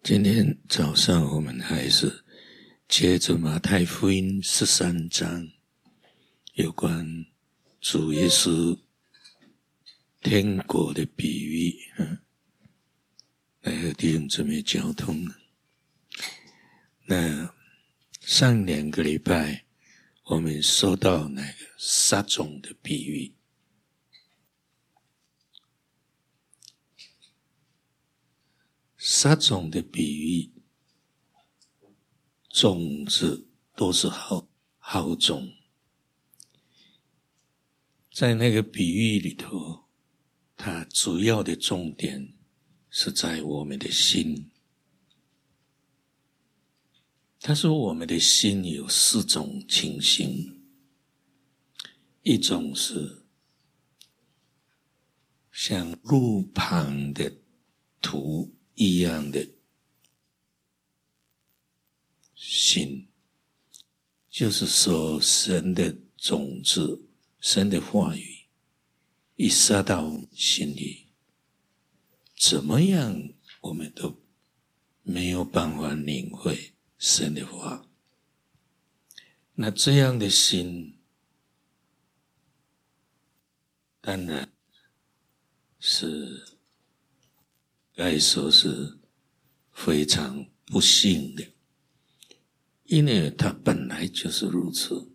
今天早上我们还是接着马太福音13章有关主耶稣天国的比喻来和弟兄姊妹交通。那上2个礼拜我们说到那个撒种的比喻，撒种的比喻，种子都是好种。在那个比喻里头，它主要的重点是在我们的心。他说我们的心有4种情形，一种是像路旁的土一样的心，就是说神的种子，神的话语一撒到心里，怎么样我们都没有办法领会神的话。那这样的心当然是该说是非常不幸的，因为它本来就是如此。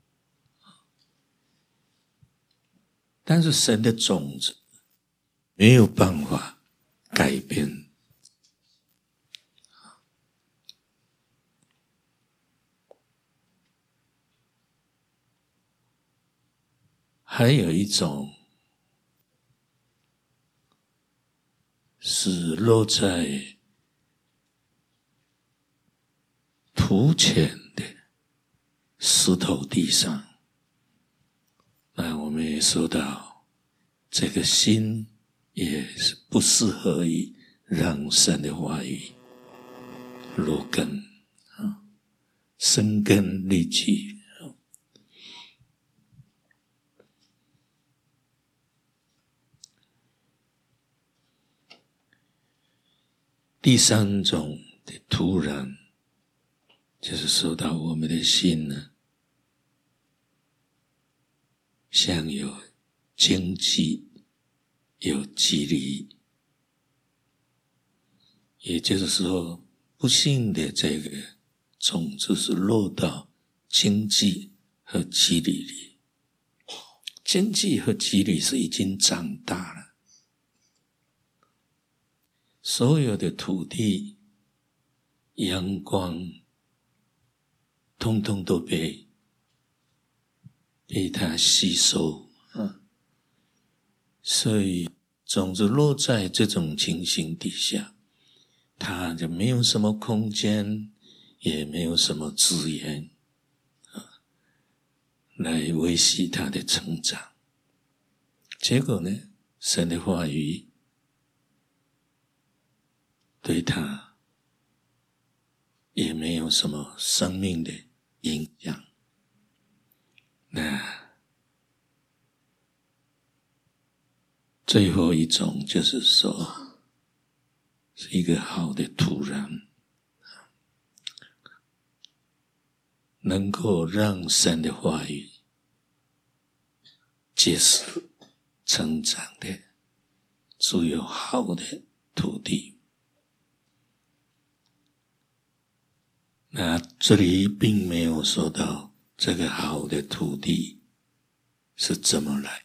但是神的种子没有办法改变。还有一种是落在土浅的石头地上。那我们也说到，这个心也是不适合于让神的话语落根生根立基。第3种的土壤，就是说到我们的心呢，像有荆棘，有蒺藜，也就是说，不幸的这个种子是落到荆棘和蒺藜里。荆棘和蒺藜是已经长大了，所有的土地、阳光，通通都被它吸收所以种子落在这种情形底下，它就没有什么空间，也没有什么资源来维系它的成长。结果呢，神的话语对它也没有什么生命的影响。那最后一种就是说，是一个好的土壤，能够让神的话语结实成长的，只有好的土地。那这里并没有说到这个好的土地是怎么来，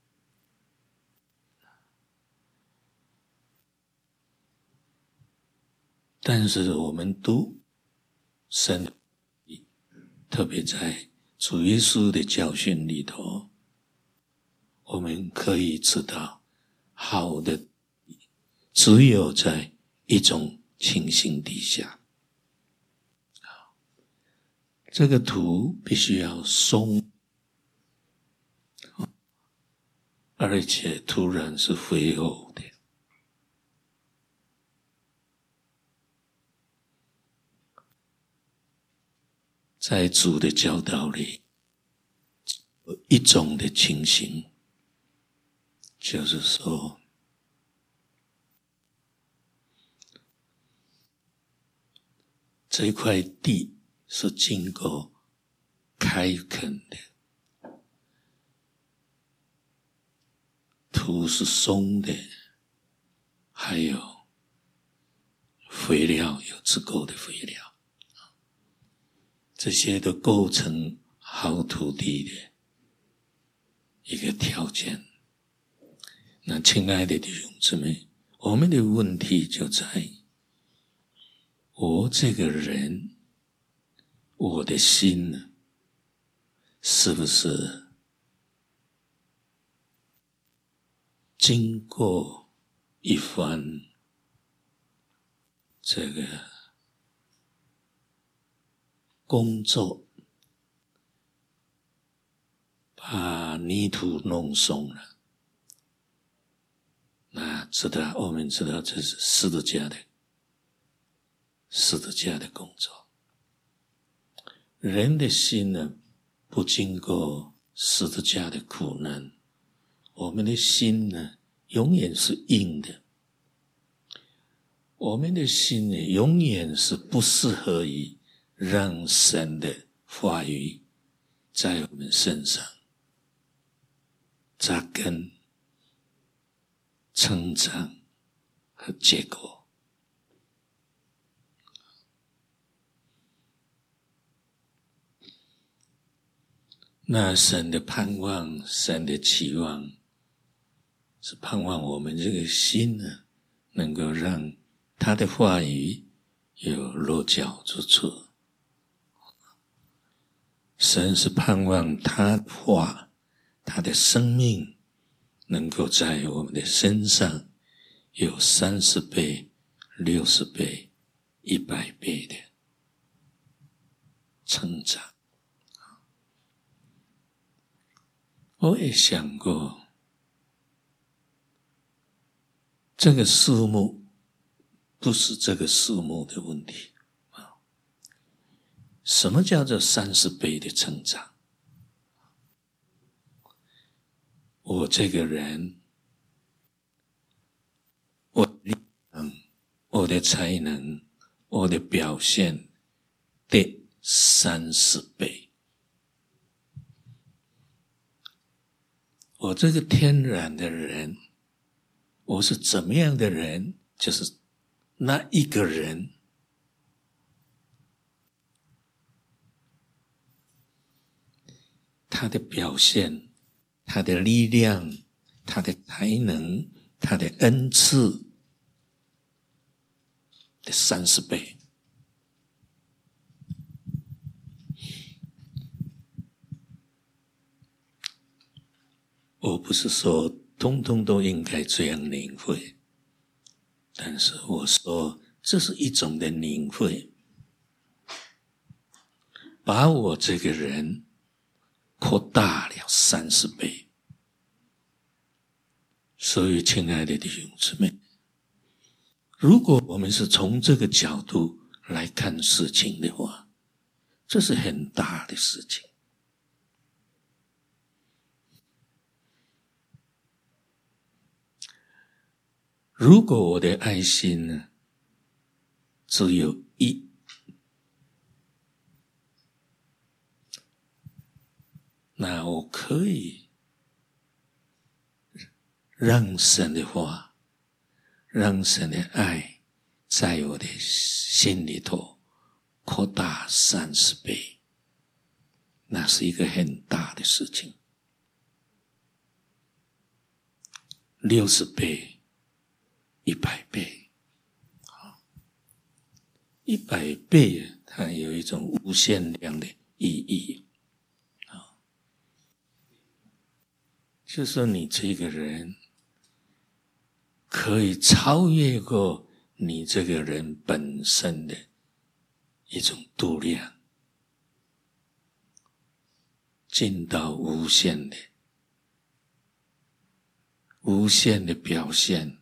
但是我们读神，特别在主耶稣的教训里头，我们可以知道，好的只有在一种情形底下，这个土必须要松，而且土壤是肥厚的。在主的教导里，有一种的情形，就是说这一块地是经过开垦的，土是松的，还有肥料，有足够的肥料，这些都构成好土地的一个条件。那亲爱的弟兄姊妹，我们的问题就在我这个人，我的心呢，是不是经过一番这个工作，把泥土弄松了？那我们知道这是十字架的工作。人的心呢，不经过十字架的苦难，我们的心呢，永远是硬的。我们的心呢，永远是不适合于让神的话语在我们身上扎根、成长和结果。那神的盼望，神的期望，是盼望我们这个心呢，能够让他的话语有落脚之处。神是盼望他的话，他的生命能够在我们的身上有30倍、60倍、100倍的成长。我也想过，这个数目不是这个数目的问题。什么叫做30倍的成长？我这个人，我的力量、我的才能、我的表现的30倍。我这个天然的人，我是怎么样的人？就是那一个人，他的表现，他的力量，他的才能，他的恩赐的30倍。我不是说通通都应该这样领会，但是我说这是一种的领会，把我这个人扩大了30倍。所以亲爱的弟兄姊妹，如果我们是从这个角度来看事情的话，这是很大的事情。如果我的爱心呢，只有1，那我可以让神的话，让神的爱在我的心里头扩大30倍，那是一个很大的事情。60倍、100倍，100倍它有一种无限量的意义。就是说你这个人可以超越过你这个人本身的一种度量，进到无限的表现。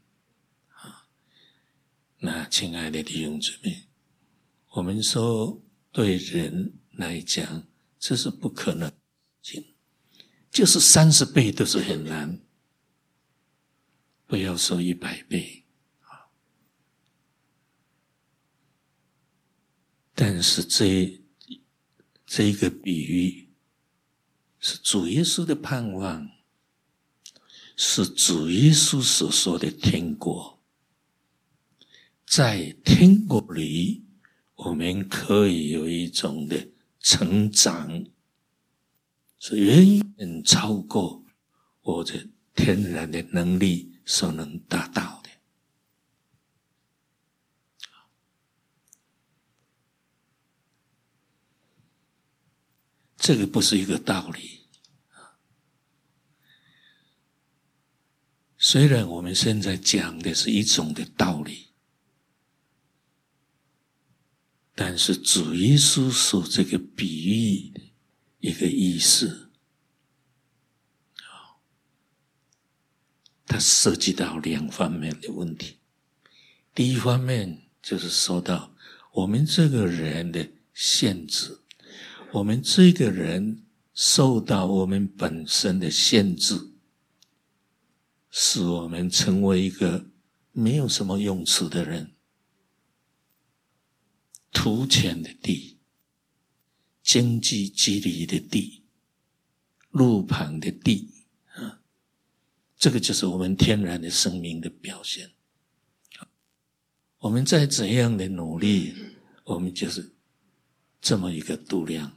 那亲爱的弟兄姊妹，我们说对人来讲这是不可能，就是30倍都是很难，不要说100倍。 但是这一个比喻是主耶稣的盼望，是主耶稣所说的天国。在天国里，我们可以有一种的成长，是远远超过我的天然的能力所能达到的。这个不是一个道理。虽然我们现在讲的是一种的道理，但是主耶稣说这个比喻的一个意思，它涉及到两方面的问题。第一方面就是说到我们这个人的限制，我们这个人受到我们本身的限制，使我们成为一个没有什么用处的人，土浅的地，经济距离的地，路旁的地，这个就是我们天然的生命的表现。我们再怎样的努力，我们就是这么一个度量。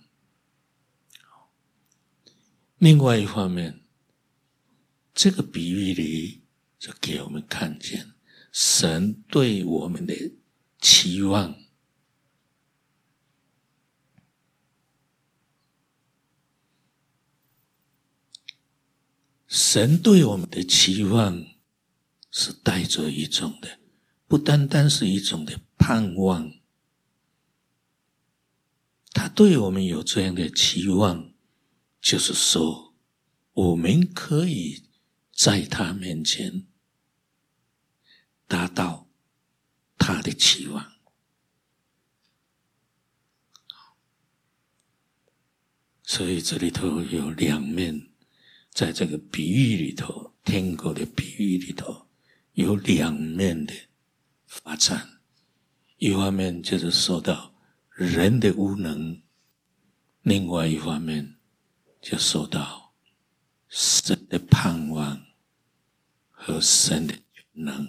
另外一方面，这个比喻里就给我们看见神对我们的期望。神对我们的期望是带着一种的，不单单是一种的盼望，他对我们有这样的期望，就是说我们可以在他面前达到他的期望。所以这里头有两面，在这个比喻里头，天国的比喻里头有两面的发展。一方面就是说到人的无能，另外一方面就说到神的盼望和神的能。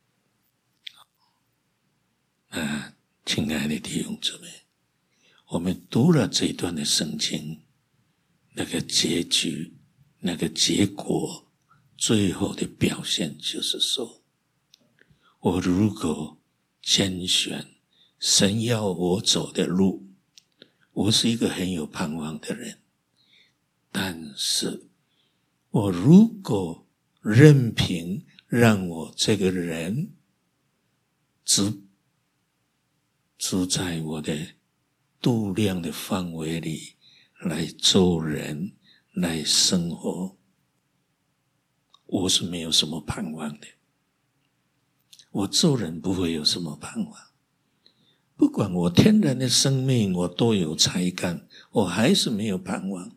亲爱的弟兄姊妹，我们读了这一段的圣经，那个结局，那个结果，最后的表现就是说，我如果拣选神要我走的路，我是一个很有盼望的人，但是我如果任凭让我这个人只在我的度量的范围里来做人，来生活，我是没有什么盼望的。我做人不会有什么盼望，不管我天然的生命我多有才干，我还是没有盼望。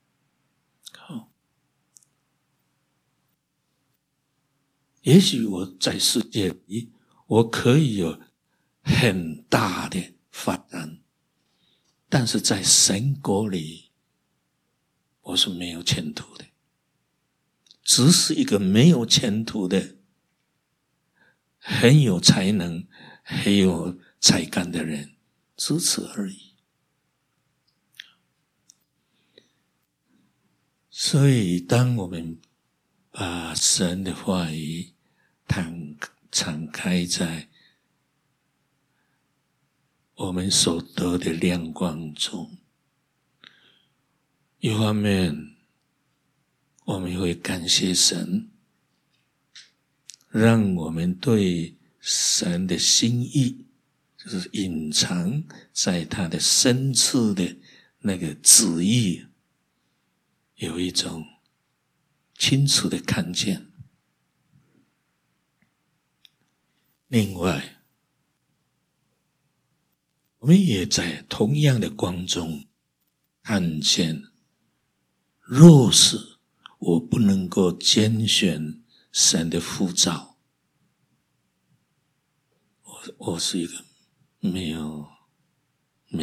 也许我在世界里我可以有很大的发展，但是在神国里我是没有前途的，只是一个没有前途的很有才能很有才干的人，只此而已。所以当我们把神的话语敞开在我们所得的亮光中，一方面我们会感谢神，让我们对神的心意，就是隐藏在他的深处的那个旨意，有一种清楚的看见。另外，我们也在同样的光中看见，若是我不能够拣选神的呼召，我是一个没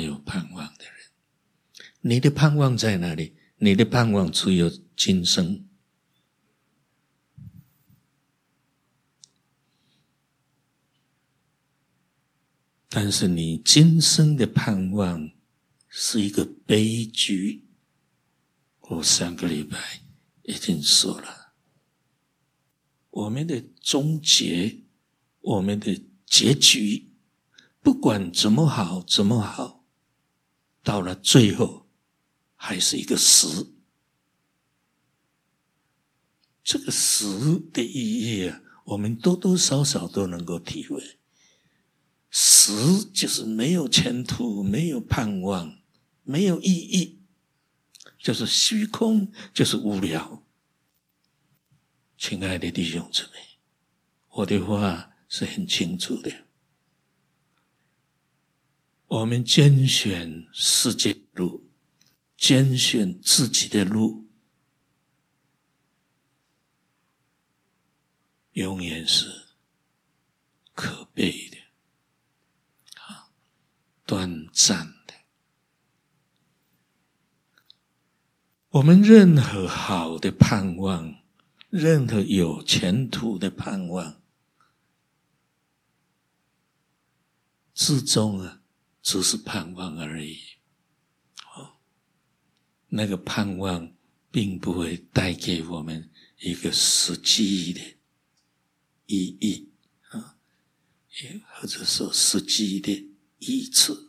你的盼望在哪里？你的盼望只有今生。但是你今生的盼望是一个悲剧。我上个礼拜已经说了，我们的终结，我们的结局，不管怎么好怎么好，到了最后还是一个死。这个死的意义啊，我们多多少少都能够体会。死就是没有前途，没有盼望，没有意义，就是虚空，就是无聊。亲爱的弟兄姊妹，我的话是很清楚的。我们拣选世界路，拣选自己的路，永远是可悲的，短暂的。我们任何好的盼望，任何有前途的盼望，至终啊，只是盼望而已。那个盼望并不会带给我们一个实际的意义啊，或者说实际的益处。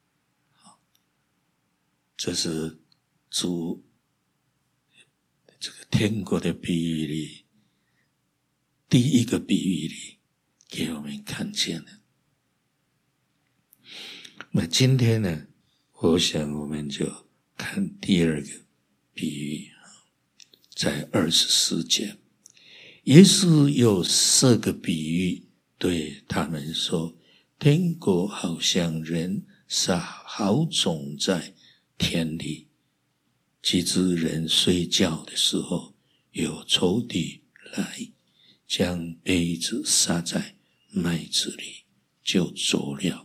这是主这个天国的比喻里第一个比喻里给我们看见的。那今天呢，我想我们就看第二个比喻，在24节，耶稣又设个比喻对他们说，天国好像人撒好种在田里，及至人睡觉的时候，有仇敌来将稗子撒在麦子里，就走了。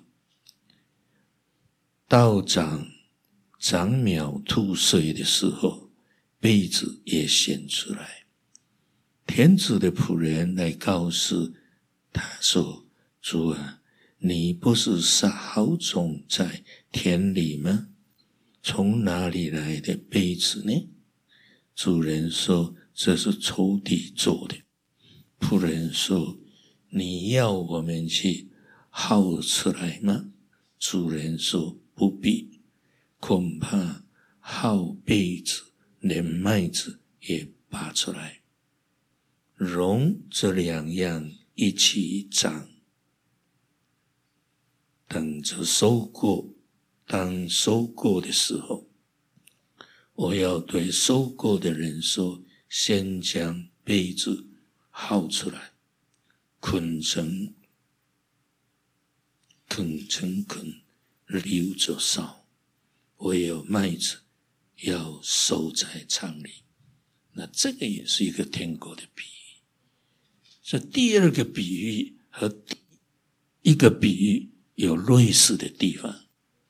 到长苗吐穗的时候，稗子也显出来。田主的仆人来告诉他说，主啊，你不是撒好种在田里吗？从哪里来的稗子呢？主人说，这是仇敌做的。仆人说，你要我们去薅出来吗？主人说，不必，恐怕薅稗子连麦子也拔出来，容这两样一起长，等着收割。当收割的时候，我要对收割的人说，先将稗子薅出来，捆成捆，留着烧，唯有麦子要收在仓里。那这个也是一个天国的比喻。这第二个比喻和第一个比喻有类似的地方，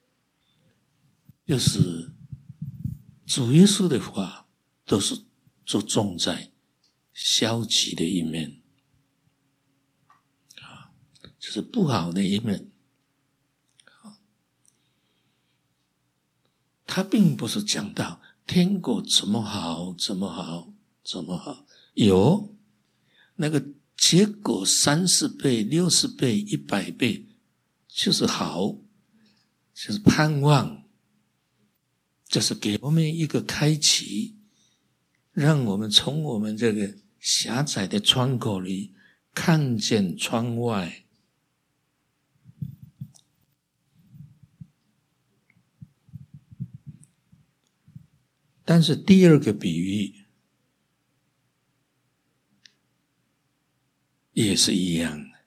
就是主耶稣的话都是着重在消极的一面，就是不好的一面。他并不是讲到天国怎么好，有那个结果30倍、60倍、100倍，就是好，就是盼望，就是给我们一个开启，让我们从我们这个狭窄的窗口里看见窗外。但是第二个比喻也是一样的，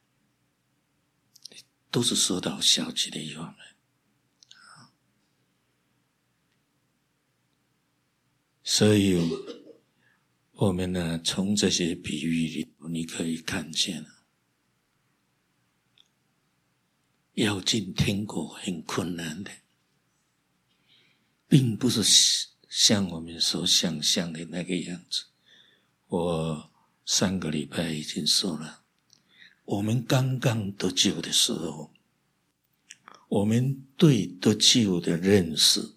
都是说到消极的一方面。所以我们呢，从这些比喻里你可以看见，要进天国很困难的， 并不是像我们所想象的那个样子。我上个礼拜已经说了，我们刚刚得救的时候，我们对得救的认识，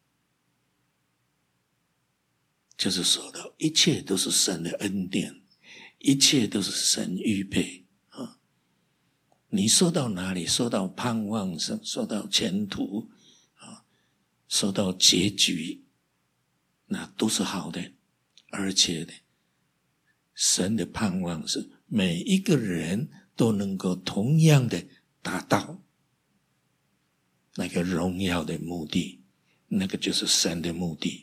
就是说到一切都是神的恩典，一切都是神预备啊。你说到哪里，说到盼望，说到前途啊，说到结局，那都是好的。而且呢，神的盼望是每一个人都能够同样的达到那个荣耀的目的，那个就是神的目的。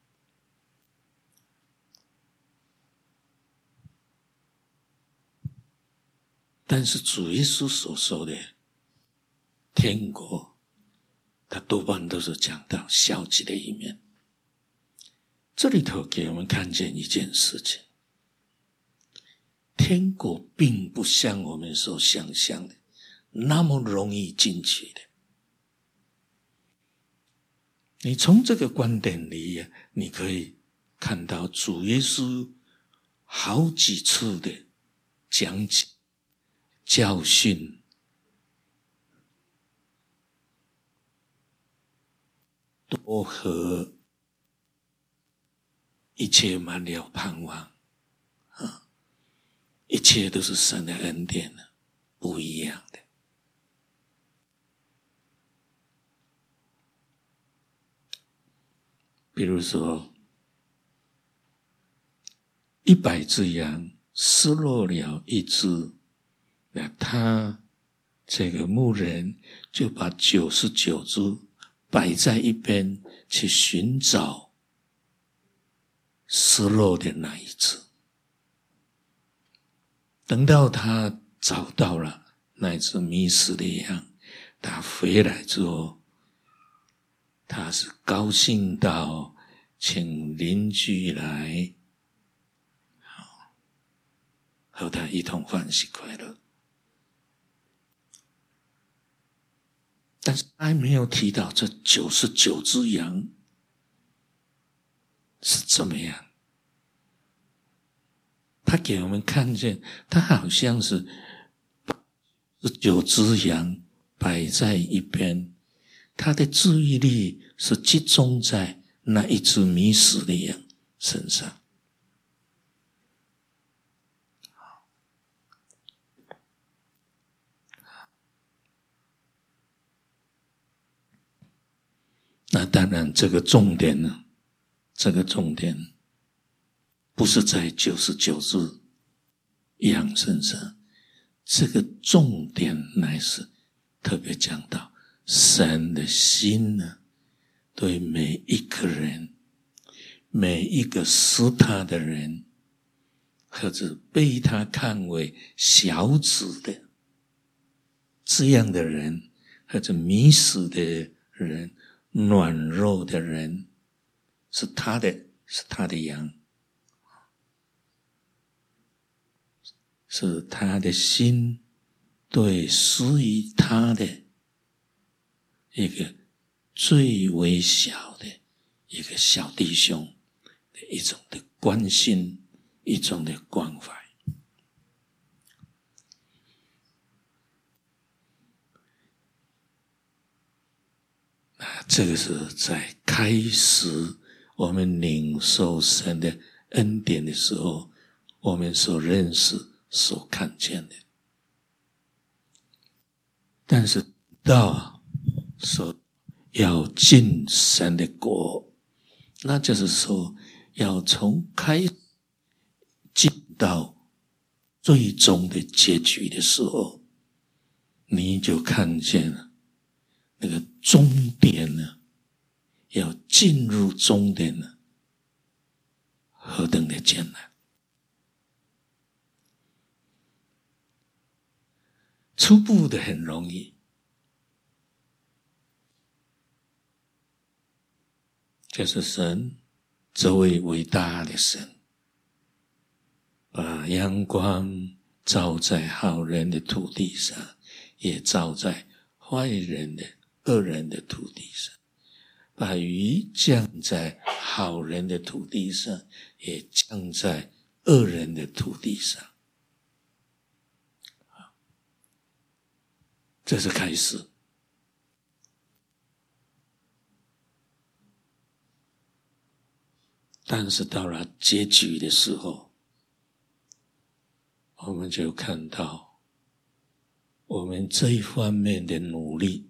但是主耶稣所说的天国，他多半都是讲到消极的一面。这里头给我们看见一件事情，天国并不像我们所想象的那么容易进去的。你从这个观点里你可以看到主耶稣好几次的讲解教训，都和一切满了盼望啊，一切都是神的恩典不一样的。比如说100只羊失落了一只，那他这个牧人就把99只摆在一边，去寻找失落的那一只。等到他找到了那只迷失的羊，他回来之后，他是高兴到请邻居来和他一同欢喜快乐。但是他还没有提到这99只羊是怎么样。他给我们看见，他好像是9只羊摆在一边，他的注意力是集中在那一只迷失的羊身上。那当然这个重点呢，这个重点不是在99只羊身上，这个重点乃是特别讲到神的心呢，对每一个人，每一个识他的人，或者被他看为小子的这样的人，或者迷失的人，软弱的人，是他的羊，是他的心对属于他的一个最微小的一个小弟兄的一种的关心，一种的关怀。这个是在开始我们领受神的恩典的时候，我们所认识所看见的。但是到说要进神的国，那就是说要从开始进到最终的结局的时候，你就看见了那个终点呢，要进入终点呢，何等的艰难。初步的很容易，就是神这位伟大的神，把阳光照在好人的土地上，也照在坏人的恶人的土地上。 把雨降在好人的土地上，也降在恶人的土地上。这是开始。但是到了结局的时候，我们就看到我们这一方面的努力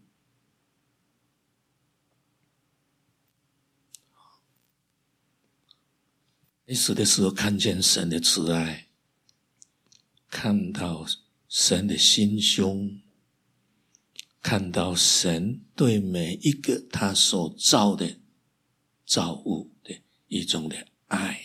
开始的时候，看见神的慈爱，看到神的心胸，看到神对每一个他所造的造物的一种的爱。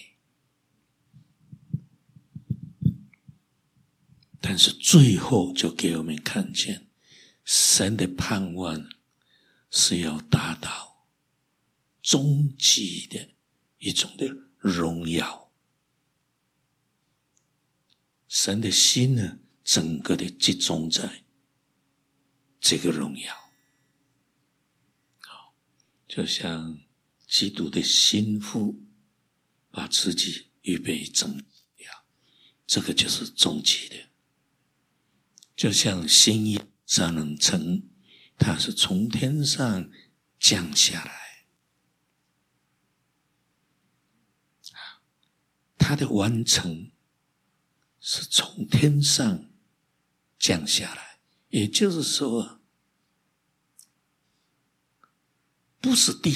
但是最后就给我们看见神的盼望是要达到终极的一种的荣耀。神的心呢，整个的集中在这个荣耀。就像基督的心腹把自己预备整了，这个就是终极的。就像新耶路撒冷城，它是从天上降下来，它的完成是从天上降下来，也就是说，不是地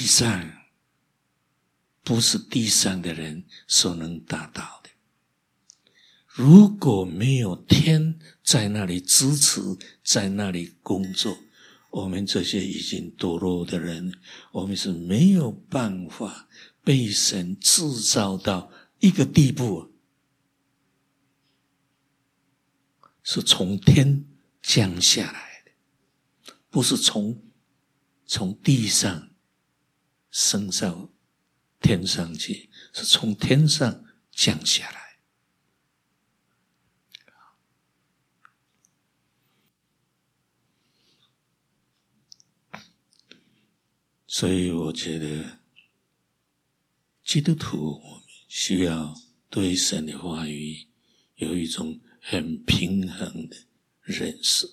上的人所能达到的。如果没有天在那里支持，在那里工作，我们这些已经堕落的人，我们是没有办法被神制造到一个地步，是从天降下来的，不是从地上升到天上去，是从天上降下来。所以我觉得基督徒我们需要对神的话语有一种很平衡的认识。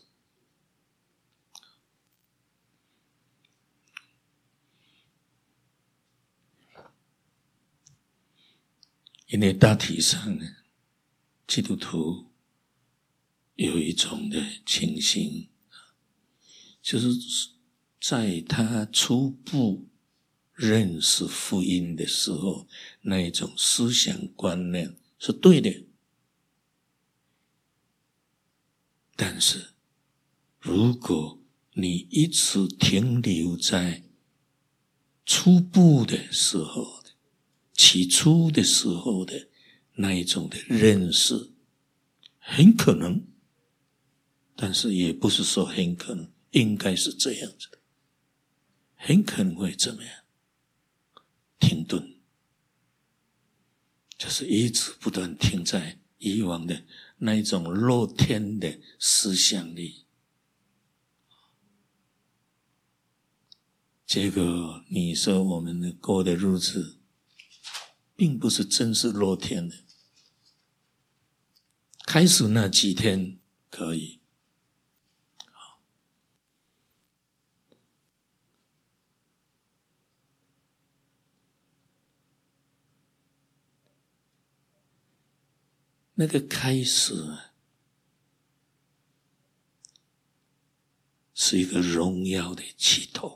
因为大体上呢，基督徒有一种的情形，就是在他初步认识福音的时候，那一种思想观念是对的。但是如果你一直停留在初步的时候的起初的时候的那一种的认识，很可能，但是也不是说很可能，应该是这样子的，很可能会怎么样？停顿，就是一直不断停在以往的那一种露天的思想里。结果你说我们过的日子并不是真是露天的，开始那几天可以，那个开始是一个荣耀的起头。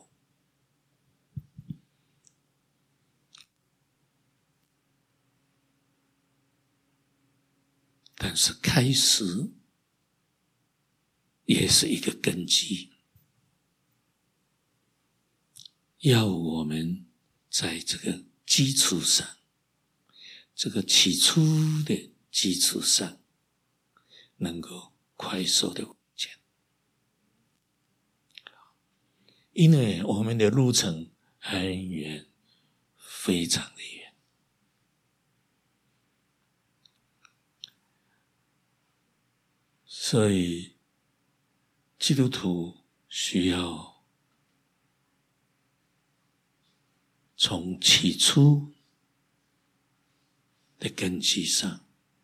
但是开始也是一个根基，要我们在这个基础上，这个起初的基础上，能够快速的往前。因为我们的路程很远，非常的远。所以基督徒需要从起初的根基上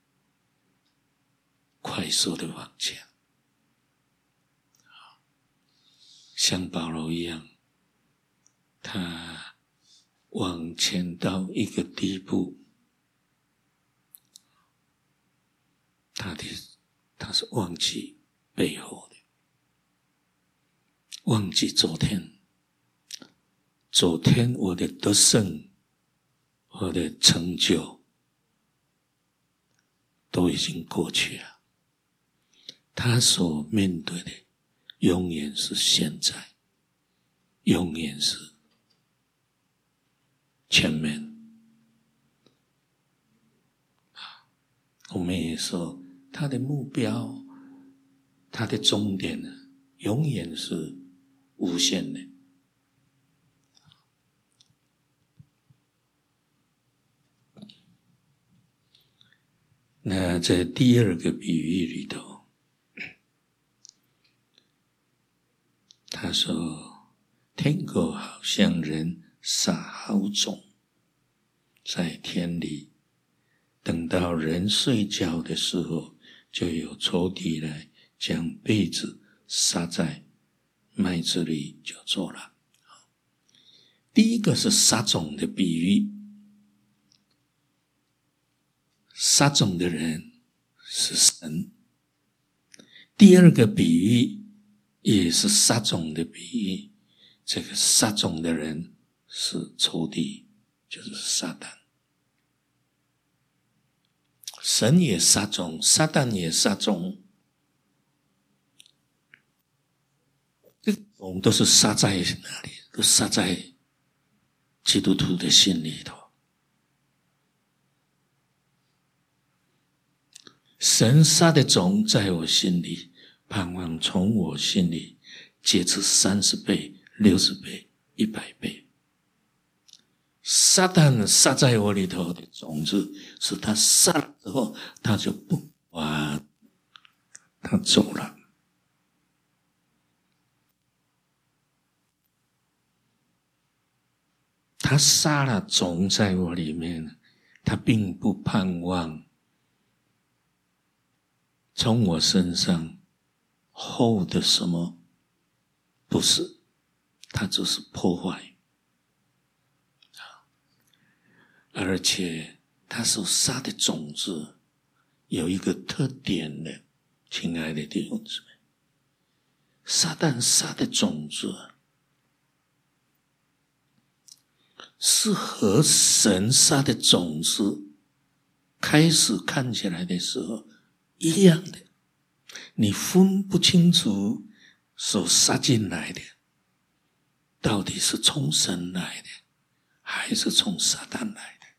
快速的往前，像保罗一样，他往前到一个地步，他是忘记背后的，忘记昨天我的得胜，我的成就都已经过去了，他所面对的永远是现在，永远是前面。我们也说他的目标，他的终点呢，永远是无限的。那在第二个比喻里头，他说天国好像人撒好种在田里，等到人睡觉的时候，就有仇敌来将被子撒在麦子里就做了。第一个是撒种的比喻，撒种的人是神。第二个比喻也是撒种的比喻，这个撒种的人是仇敌，就是撒旦。神也撒种，撒旦也撒种，这种都是撒在哪里？都撒在基督徒的心里头。神撒的种在我心里，盼望从我心里结出30倍、60倍、100倍。撒旦撒在我里头的种子，是他撒了之后，他就不管，他走了。他撒了种在我里面，他并不盼望从我身上获得什么，不是，他只是破坏。而且他所撒的种子有一个特点的，亲爱的弟兄姊妹，撒旦撒的种子是和神撒的种子开始看起来的时候一样的，你分不清楚所撒进来的到底是从神来的还是从撒旦来的。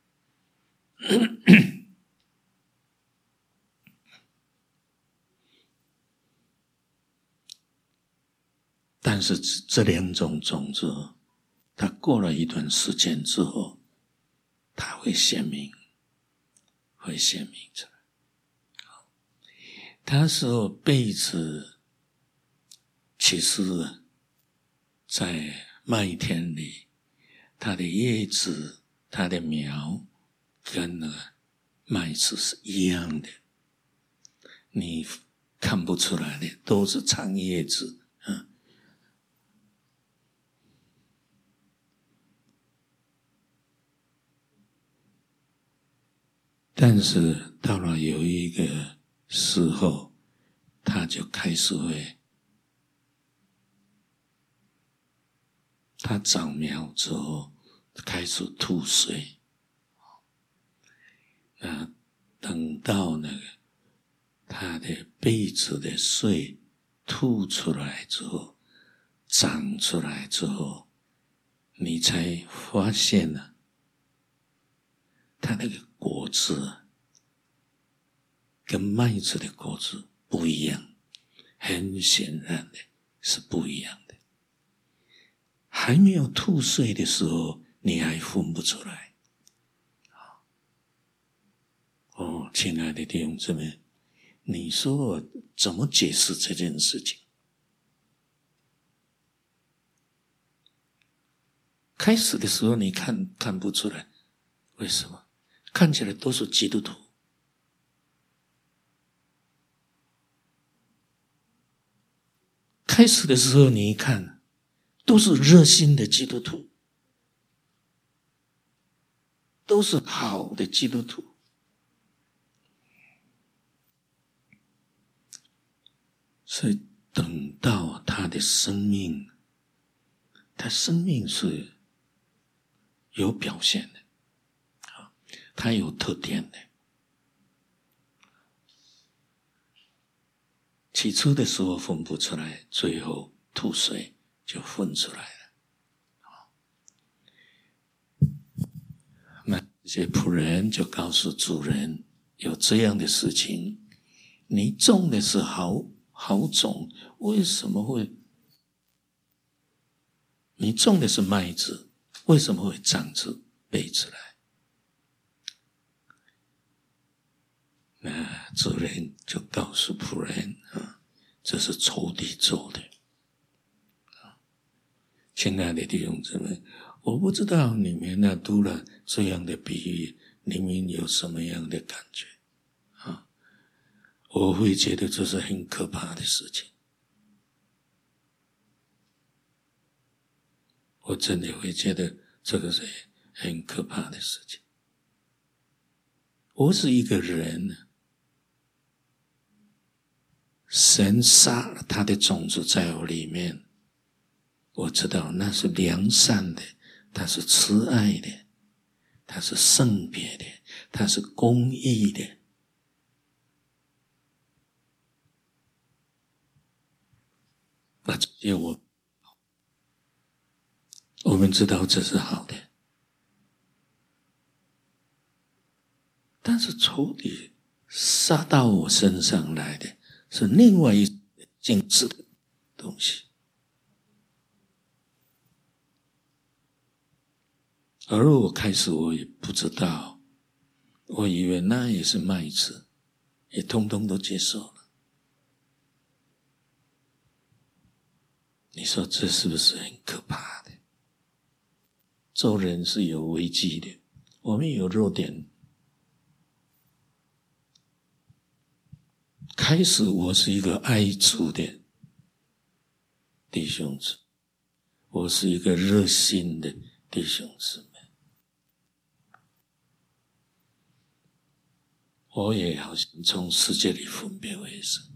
但是这两种种子，它过了一段时间之后，它会显明出来。它说被子其实在麦田里，它的叶子、它的苗跟麦子是一样的，你看不出来的，都是长叶子。但是到了有一个时候，它就开始会，它长苗之后开始吐穗，等到那个它的被子的穗吐出来之后，长出来之后，你才发现呢，它那个果子跟麦子的果子不一样，很显然的是不一样的。还没有吐穗的时候，你还分不出来。哦，亲爱的弟兄姊妹，你说我怎么解释这件事情？ 开始的时候你看不出来，为什么？看起来都是基督徒。开始的时候你一看，都是热心的基督徒，都是好的基督徒。所以等到他的生命，他生命是有表现的，他有特点的。起初的时候分不出来，最后吐水就分出来了。那这些仆人就告诉主人，有这样的事情，你种的是好种，为什么会？你种的是麦子，为什么会长出稗子来？那主人就告诉仆人这是仇敌做的。亲爱的弟兄姊妹，我不知道你们读了这样的比喻，你们有什么样的感觉我会觉得这是很可怕的事情。我真的会觉得这个是很可怕的事情。我是一个人，神撒了他的种子在我里面，我知道那是良善的，他是慈爱的，他是圣别的，他是公义的。那这些我们知道这是好的，但是仇敌撒到我身上来的是另外一件质的东西，而我开始我也不知道，我以为那也是麦子，也通通都接受了。你说这是不是很可怕的？做人是有危机的，我们有弱点。开始我是一个爱主的弟兄姊妹，我是一个热心的弟兄姊妹，我也好像从世界里分别为圣。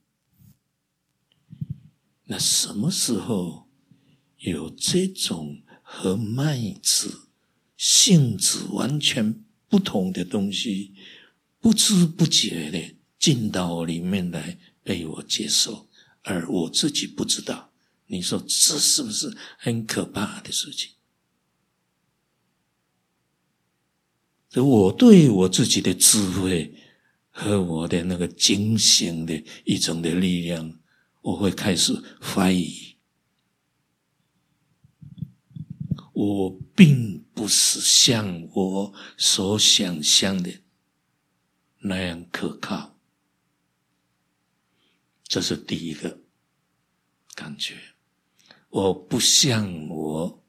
那什么时候有这种和麦子性质完全不同的东西，不知不觉的进到我里面来，被我接受，而我自己不知道？你说这是不是很可怕的事情？所以我对我自己的智慧和我的那个警醒的一种的力量，我会开始怀疑，我并不是像我所想象的那样可靠。这是第一个感觉，我不像我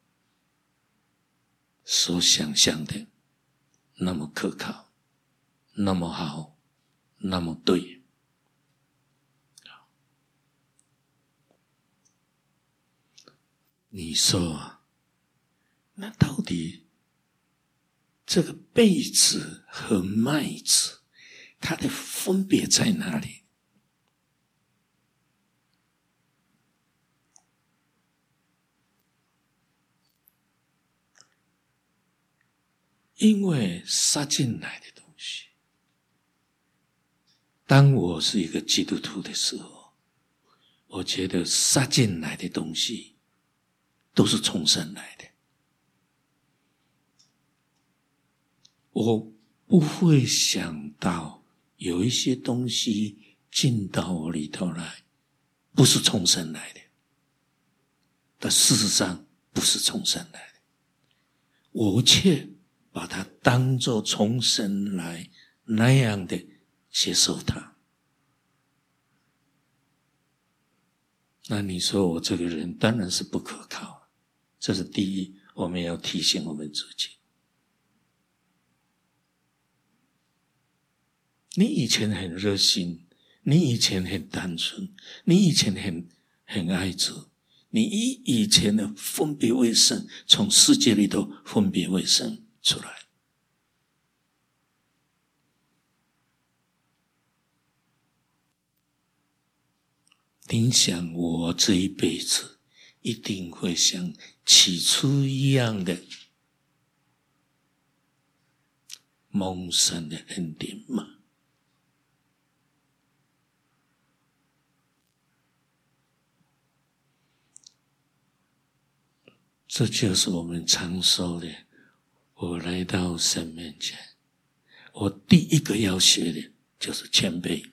所想象的那么可靠，那么好，那么对。你说那到底这个稗子和麦子它的分别在哪里？因为撒进来的东西，当我是一个基督徒的时候，我觉得撒进来的东西都是从神来的。我不会想到有一些东西进到我里头来，不是从神来的，但事实上不是从神来的，我却把它当作从神来那样的接受它。那你说我这个人当然是不可靠，这是第一， 我们要提醒我们自己。你以前很热心，你以前很单纯，你以前很爱主，你以前的分别为圣，从世界里头分别为圣出来。你想我这一辈子一定会像起初一样的蒙神的恩典吗？这就是我们常说的，我来到神面前，我第一个要学的就是谦卑。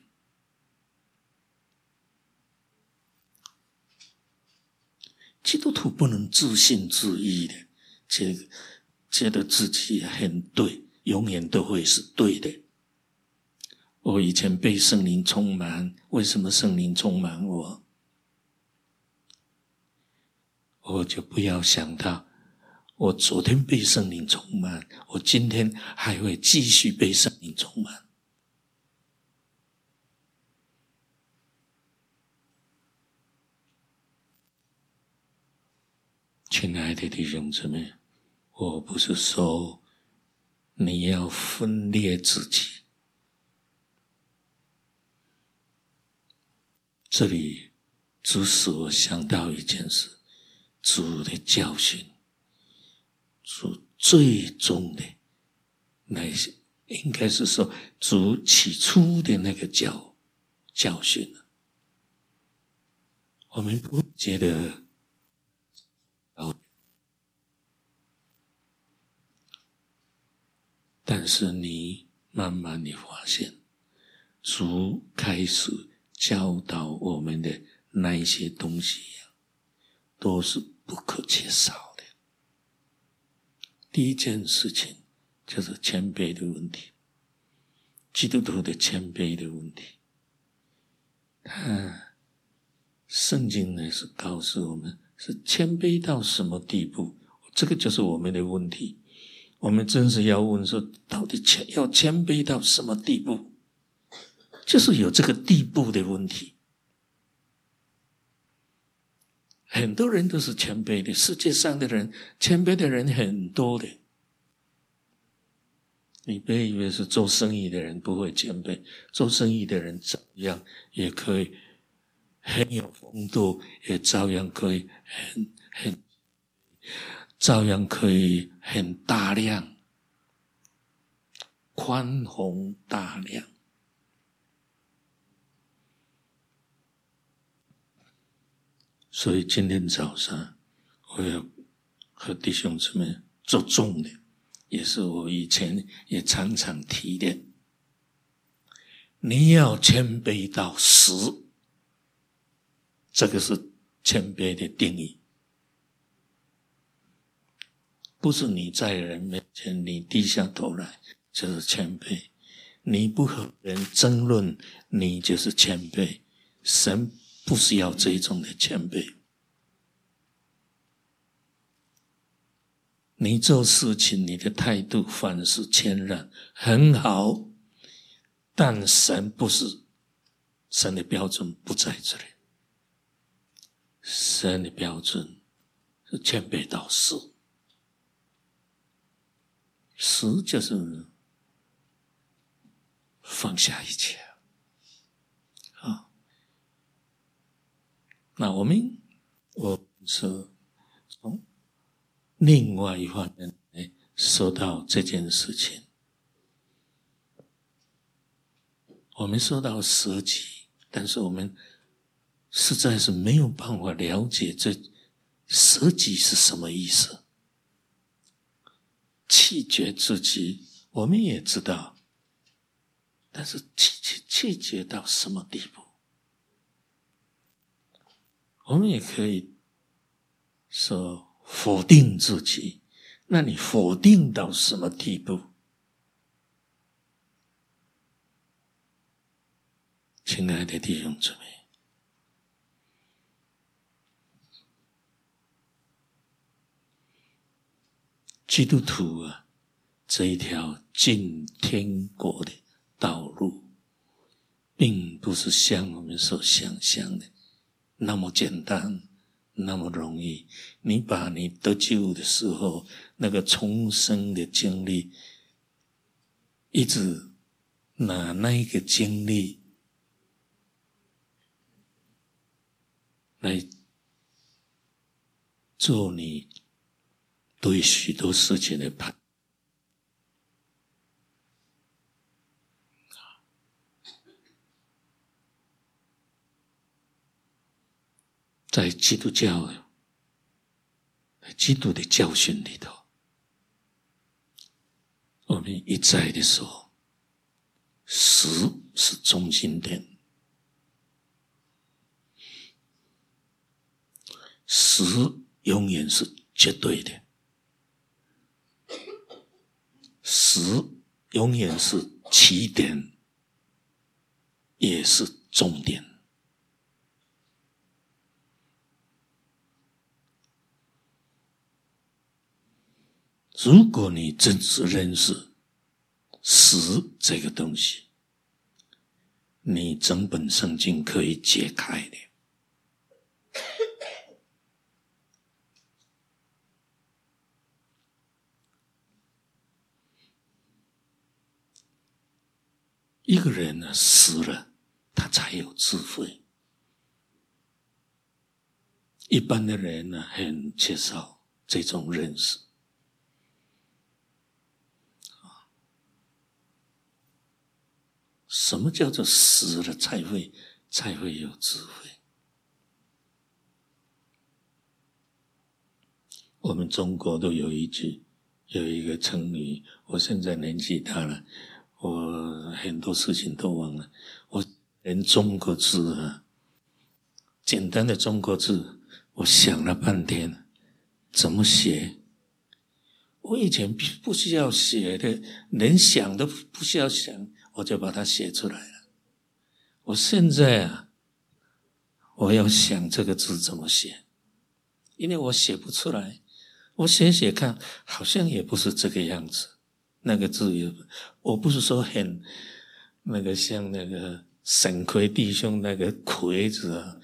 基督徒不能自信自义的，觉得自己很对，永远都会是对的。我以前被圣灵充满，为什么圣灵充满我？我就不要想到，我昨天被圣灵充满，我今天还会继续被圣灵充满。亲爱的弟兄姊妹，我不是说你要分裂自己，这里只使我想到一件事，主的教训，主最终的那些，应该是说主起初的那个教训。我们不觉得但是你慢慢的发现，主开始教导我们的那一些东西都是不可缺少的。第一件事情就是谦卑的问题，基督徒的谦卑的问题。圣经呢是告诉我们，是谦卑到什么地步，这个就是我们的问题。我们真是要问说，到底要谦卑到什么地步？就是有这个地步的问题。很多人都是谦卑的，世界上的人，谦卑的人很多的。你别以为是做生意的人不会谦卑，做生意的人照样也可以很有风度，也照样可以照样可以很大量，宽宏大量。所以今天早上我要和弟兄姊妹着重的，也是我以前也常常提的，你要谦卑到死，这个是谦卑的定义。不是你在人面前你低下头来就是谦卑，你不和人争论你就是谦卑。神不是要这种的谦卑。你做事情你的态度凡事谦让很好，但神不是，神的标准不在这里。神的标准是谦卑到死，死就是放下一切。那我是从另外一方面来说到这件事情。我们说到舍己，但是我们实在是没有办法了解这舍己是什么意思。弃绝自己我们也知道，但是弃绝到什么地步？我们也可以说否定自己，那你否定到什么地步？亲爱的弟兄姊妹， 基督徒啊，这一条进天国的道路，并不是像我们所想象的那么简单，那么容易。你把你得救的时候那个重生的经历，一直拿那一个经历来做你对许多事情的判。在基督教基督的教训里头，我们一再的说，死是中心点，死永远是绝对的，死永远是起点，也是终点。如果你真是认识死这个东西，你整本圣经可以解开的。一个人呢，死了，他才有智慧。一般的人呢，很缺少这种认识。什么叫做死了才会有智慧？我们中国都有一个成语，我现在年纪大了，我很多事情都忘了，我连中国字啊，简单的中国字，我想了半天怎么写。我以前不需要写的，连想都不需要想，我就把它写出来了。我现在啊，我要想这个字怎么写，因为我写不出来。我写看，好像也不是这个样子。那个字也，我不是说很那个像那个沈奎弟兄那个奎字啊，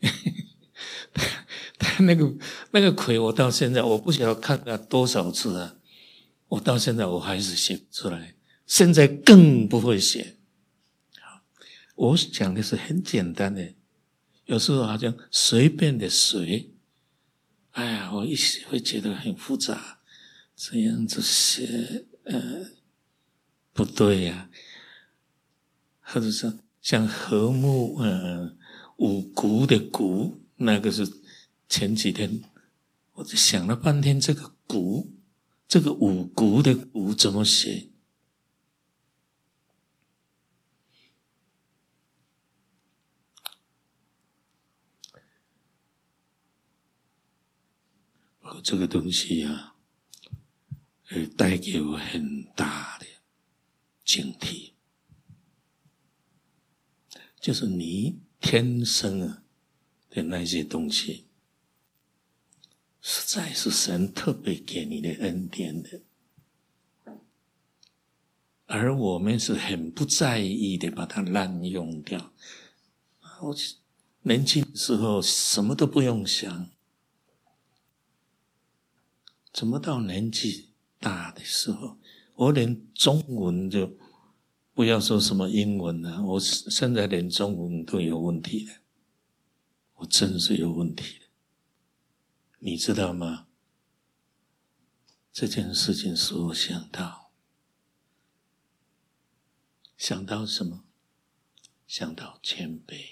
他那个奎，我到现在我不晓得看了多少次啊，我到现在我还是写不出来，现在更不会写。我讲的是很简单的，有时候好像随便的随，哎呀，我一写会觉得很复杂，这样子写不对呀，或者是像和睦五谷的谷，那个是前几天我就想了半天，这个谷，这个五谷的谷怎么写？这个东西啊，带给我很大的警惕，就是你天生啊的那些东西，实在是神特别给你的恩典的，而我们是很不在意的把它滥用掉。我年轻的时候什么都不用想，怎么到年纪大的时候，我连中文就不要说什么英文了，我现在连中文都有问题了，我真是有问题了。你知道吗？这件事情使我想到什么？想到谦卑。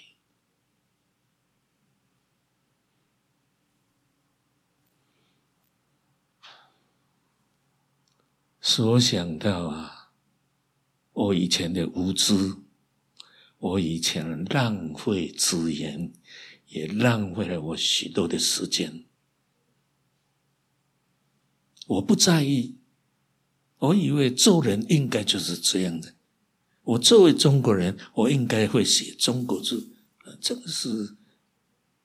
使我想到啊，我以前的无知，我以前浪费资源，也浪费了我许多的时间。我不在意，我以为做人应该就是这样的。我作为中国人，我应该会写中国字，这个是。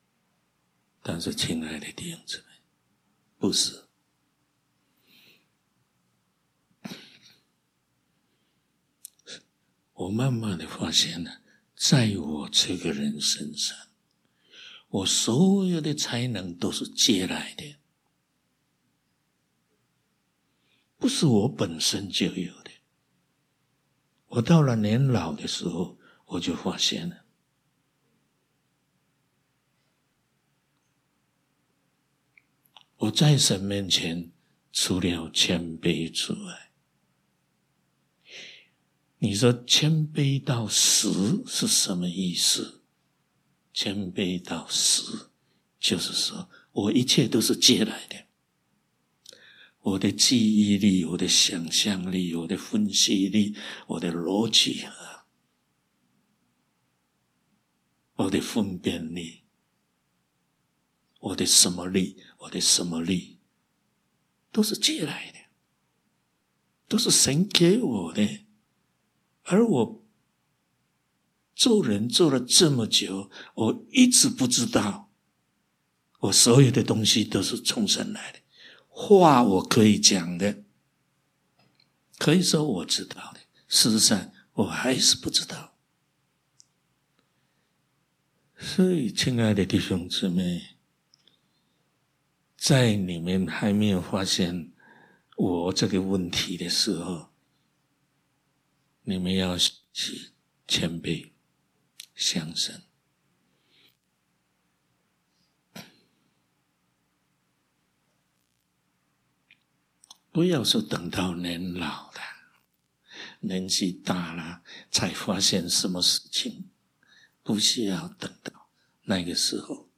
但是亲爱的弟兄姊妹，不是。 我慢慢的发现了，在我这个人身上，我所有的才能都是借来的，不是我本身就有的。我到了年老的时候，我就发现了，我在神面前除了谦卑之外，你说谦卑到死是什么意思？谦卑到死，就是说我一切都是借来的，我的记忆力，我的想象力，我的分析力，我的逻辑我的分辨力，我的什么力，我的什么力，都是借来的，都是神给我的。而我做人做了这么久，我一直不知道，我所有的东西都是从神来的。话我可以讲的，可以说我知道的，事实上我还是不知道。所以亲爱的弟兄姊妹，在你们还没有发现我这个问题的时候，你们要去谦卑向神，不要说等到年老了，年纪大了才发现什么事情，不需要等到那个时候。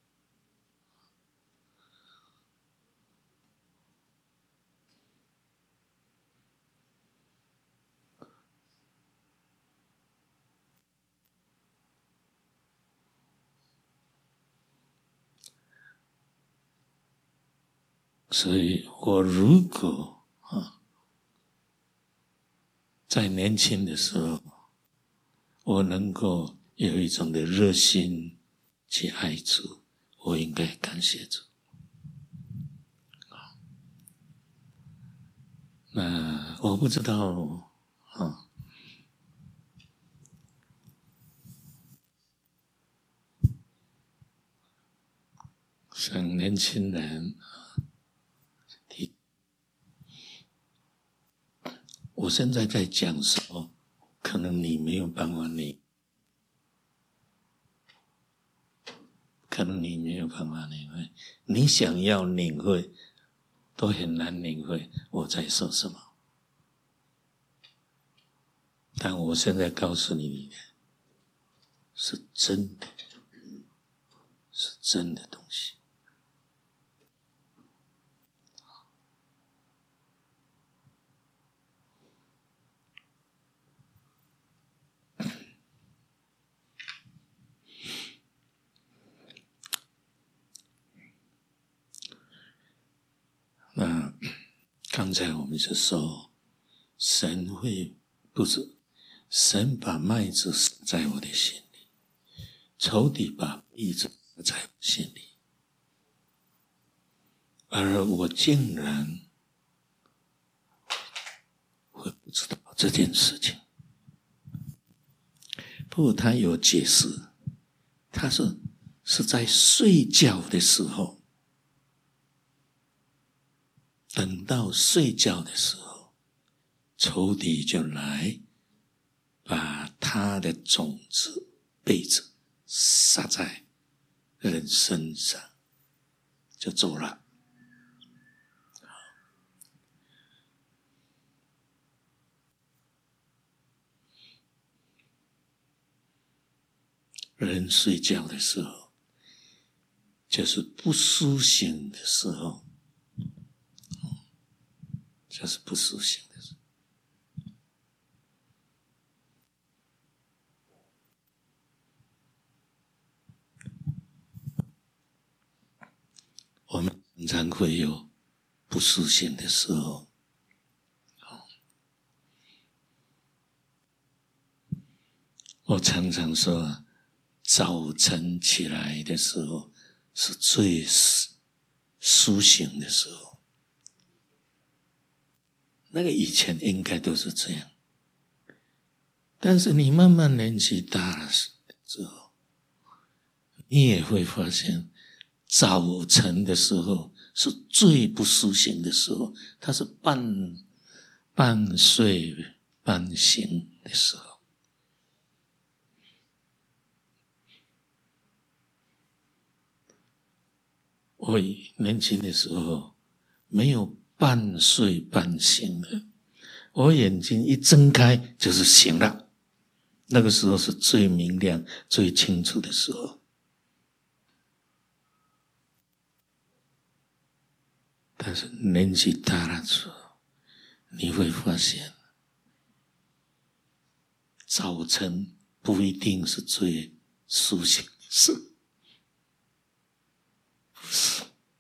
所以我如果在年轻的时候，我能够有一种的热心去爱主，我应该感谢主。那我不知道像年轻人，我现在在讲说，可能你没有办法领，可能你没有办法领会，你想要领会，都很难领会我在说什么。但我现在告诉你的，是真的，是真的东西。那刚才我们就说，神会不是神把麦子撒在我的心里，仇敌把篦子撒在我心里，而我竟然会不知道这件事情。不过他有解释，他说是在睡觉的时候，等到睡觉的时候，仇敌就来把他的种子篦子撒在人身上，就走了。人睡觉的时候，就是不苏醒的时候，就是不苏醒的时候。我们常常会有不苏醒的时候。我常常说，早晨起来的时候是最苏醒的时候。那个以前应该都是这样， 但是你慢慢年纪大了之后，你也会发现，早晨的时候是最不苏醒的时候，它是半睡半醒的时候。我年轻的时候没有半睡半醒的，我眼睛一睁开就是醒了，那个时候是最明亮最清楚的时候。但是年纪大了之后，你会发现早晨不一定是最苏醒的时候，不是，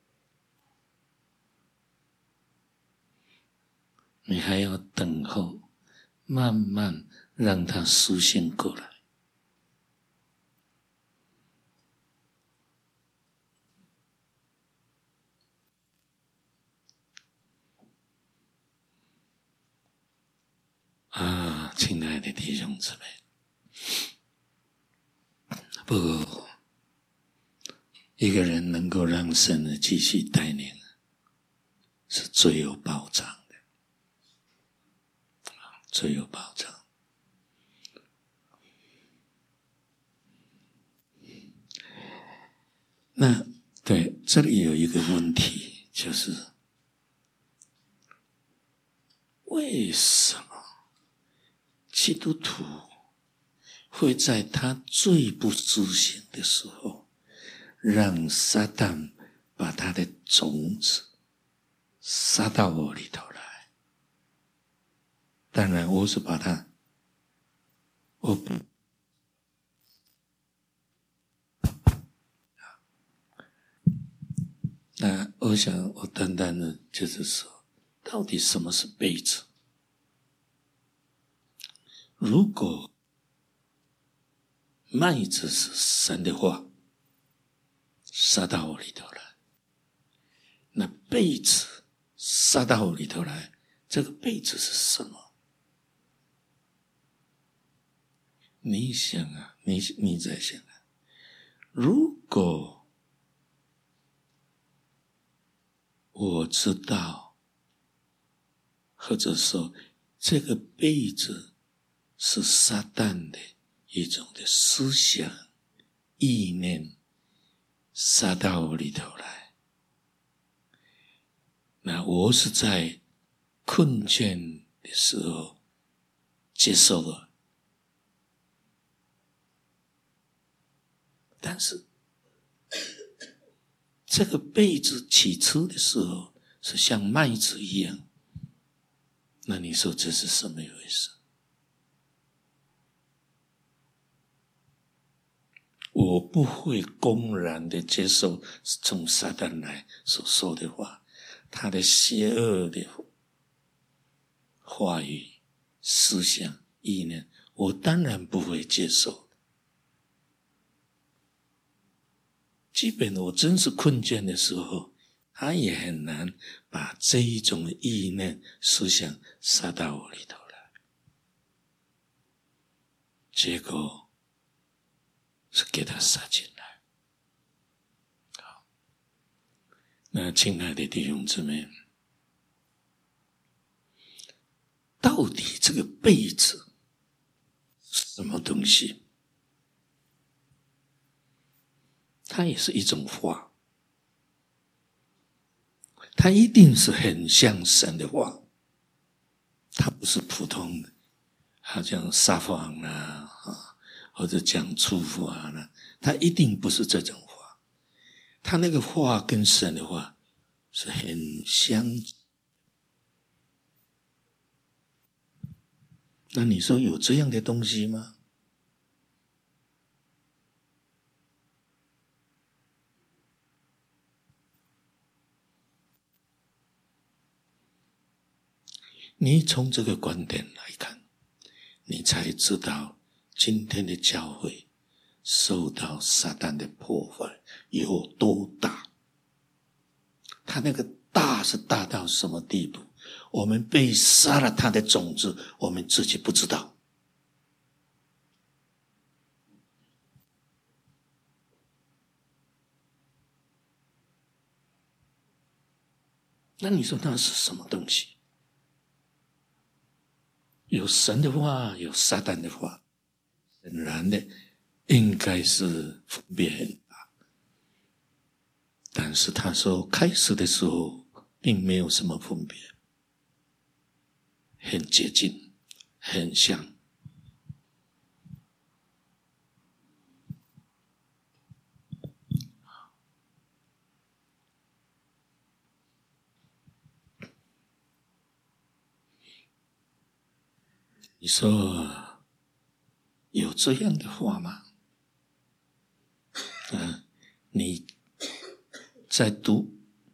你还要等候，慢慢让它苏醒过来。亲爱的弟兄姊妹，不过一个人能够让神继续带领，是最有保障的，最有保障。那对，这里有一个问题，就是为什么基督徒会在他最不苏醒的时候，让撒旦把他的种子撒到我里头来？当然我是把它，那我想我单单的就是说，到底什么是稗子？如果麦子是神的话撒到我里头来，那稗子撒到我里头来，这个稗子是什么？你想啊，你在想啊，如果我知道，或者说这个稗子是撒旦的一种的思想意念撒到我里头来，那我是在困倦的时候接受了，但是这个稗子起初的时候是像麦子一样，那你说这是什么一回事？我不会公然的接受从撒旦来所说的话，他的邪恶的话语、思想、意念，我当然不会接受。基本我真是困倦的时候，他也很难把这一种意念、思想撒到我里头来。结果是给他撒进来。好，那亲爱的弟兄姊妹，到底这个稗子是什么东西？它也是一种话，它一定是很像神的话，它不是普通的，好像撒谎啊，或者讲祝福啊，它一定不是这种话。它那个话跟神的话是很相。那你说有这样的东西吗？你从这个观点来看，你才知道今天的教会受到撒旦的破坏有多大。他那个大是大到什么地步？我们被撒了他的种子，我们自己不知道。 那你说那是什么东西？有神的话，有撒旦的话，显然的应该是分别很大。但是他说开始的时候并没有什么分别，很接近，很像。你说有这样的话吗？你再读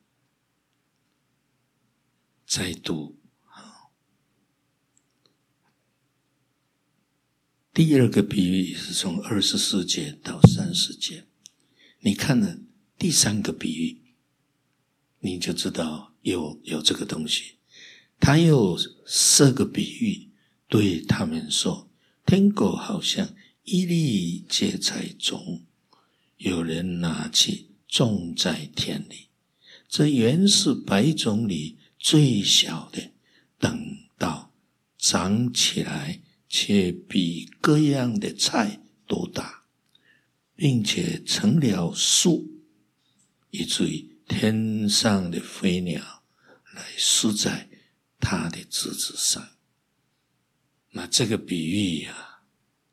第二个比喻是从24节到30节，你看了第三个比喻，你就知道有这个东西。他有4个比喻对他们说，天国好像一粒芥菜种，有人拿去种在田里，这原是百种里最小的，等到长起来却比各样的菜都大，并且成了树，以至于天上的飞鸟来宿在它的枝子上。那这个比喻啊，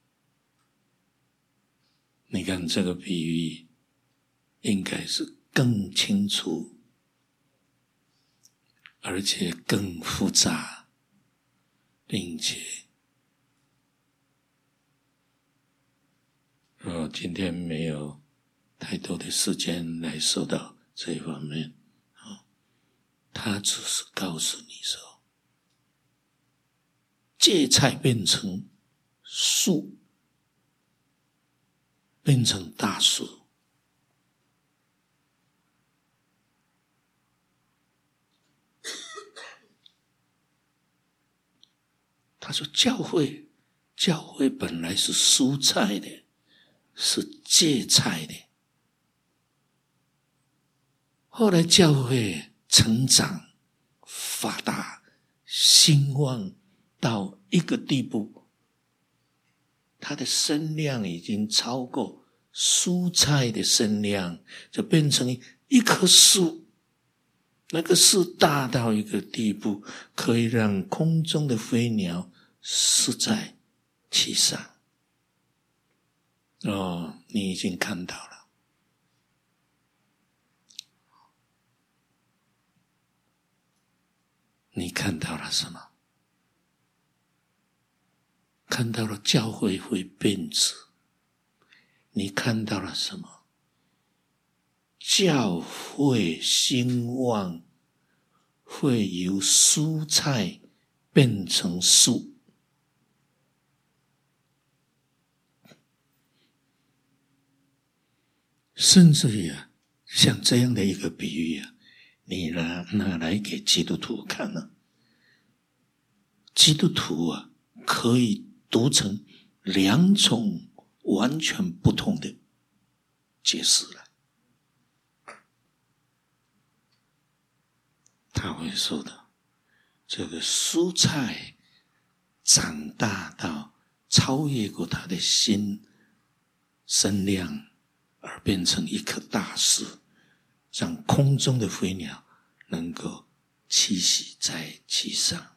你看这个比喻应该是更清楚，而且更复杂，并且今天没有太多的时间来说到这一方面，他只是告诉你说，芥菜变成树，变成大树，他说教会本来是蔬菜的，是芥菜的，后来教会成长发达兴旺到一个地步，它的声量已经超过蔬菜的声量，就变成一棵树，那个树大到一个地步，可以让空中的飞鸟宿在其上。你已经看到了，你看到了什么？看到了教会会变质。你看到了什么？教会兴旺会由蔬菜变成树。甚至于像这样的一个比喻你拿来给基督徒看了，基督徒可以读成2种完全不同的解释了。他会说的，这个蔬菜长大到超越过他的心身量，而变成一棵大树，让空中的飞鸟能够栖息在其上。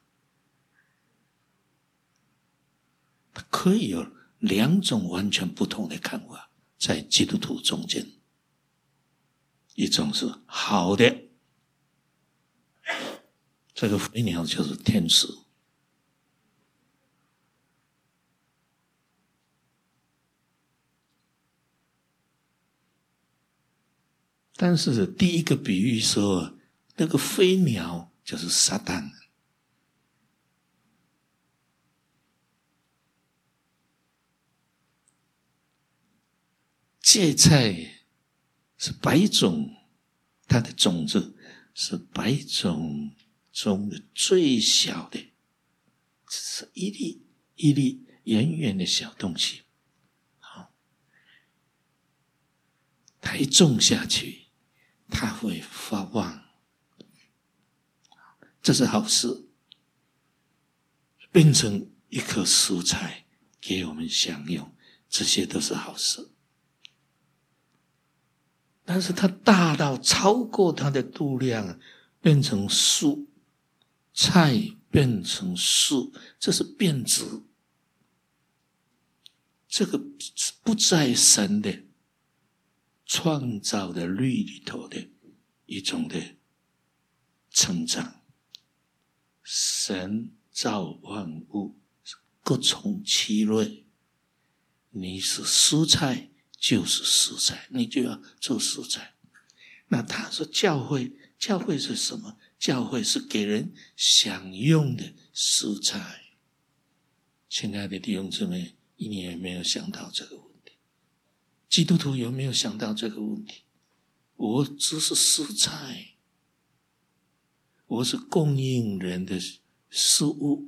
它可以有2种完全不同的看法在基督徒中间，一种是好的，这个飞鸟就是天使，但是第一个比喻说那个飞鸟就是撒旦，芥菜是百种，它的种子是百种中的最小的，只是一粒一粒圆圆的小东西。它一种下去，它会发旺， 这是好事，变成一棵蔬菜给我们享用，这些都是好事。但是它大到超过它的度量，变成树，菜变成树，这是变质。这个不在神的创造的律里头的一种的成长。神造万物，各从其类，你是蔬菜就是蔬菜，你就要做蔬菜。那他说教会是什么？教会是给人享用的蔬菜。亲爱的弟兄姊妹，你有没有想到这个问题？基督徒有没有想到这个问题？我只是蔬菜，我是供应人的食物。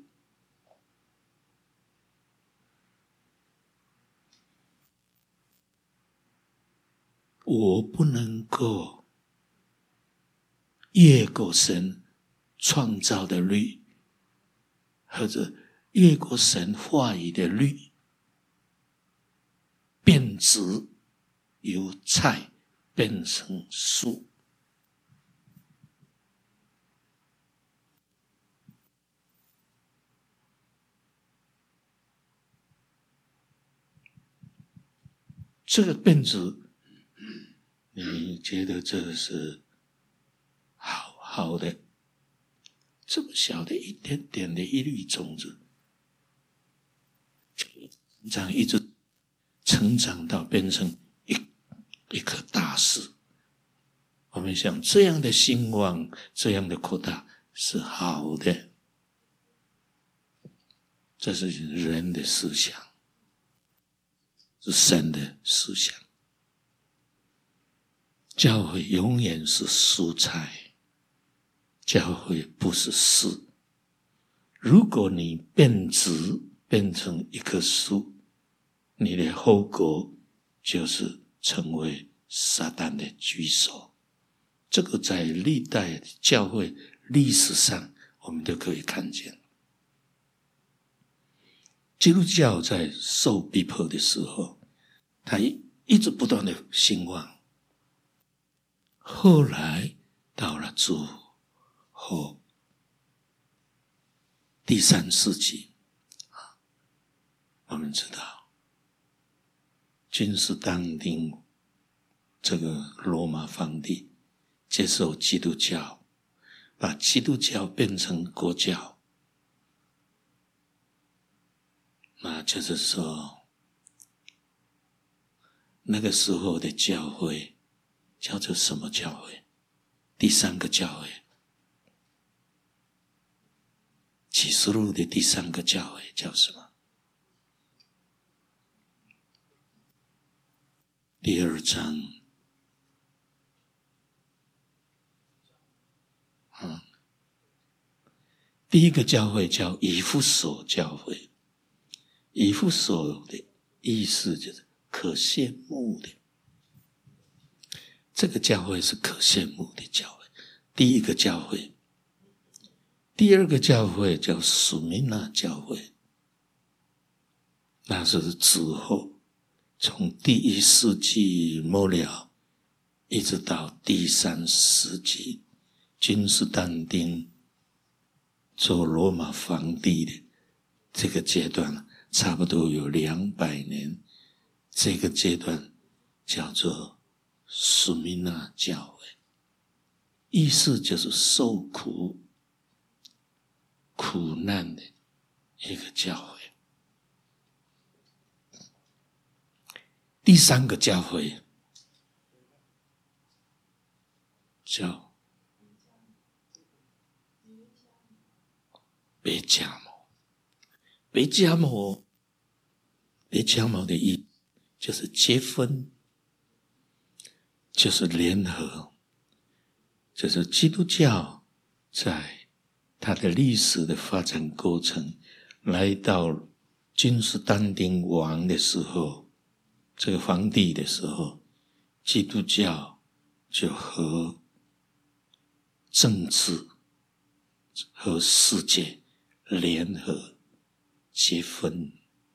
我不能够越过神创造的律，或者越过神话语的律，变质，由菜变成树。这个变质，你觉得这是好的？这么小的一点点的一粒种子，一直成长到变成一棵大树。我们想这样的兴旺，这样的扩大是好的，这是人的思想，是神的思想。教会永远是蔬菜，教会不是树。如果你变质变成一棵树，你的后果就是成为撒旦的居首。这个在历代教会历史上我们都可以看见。基督教在受逼迫的时候，它一直不断的兴旺。后来到了主后第3世纪，我们知道君士坦丁这个罗马皇帝接受基督教，把基督教变成国教。那就是说，那个时候的教会叫做什么教会？第3个教会，启示录的第3个教会叫什么？第2章。第一个教会叫以弗所教会。以弗所的意思就是可羡慕的，这个教会是可羡慕的教会。第一个教会。第2个教会叫属民那教会，那是之后，从第1世纪末了一直到第3世纪，君士坦丁做罗马皇帝的这个阶段，差不多有200年。这个阶段叫做属民那教会，意思就是受苦难的一个教会。第3个教会叫别迦摩。别迦摩的意思就是结婚，就是联合，就是基督教在它的历史的发展过程，来到君士坦丁王的时候，这个皇帝的时候，基督教就和政治和世界联合结婚。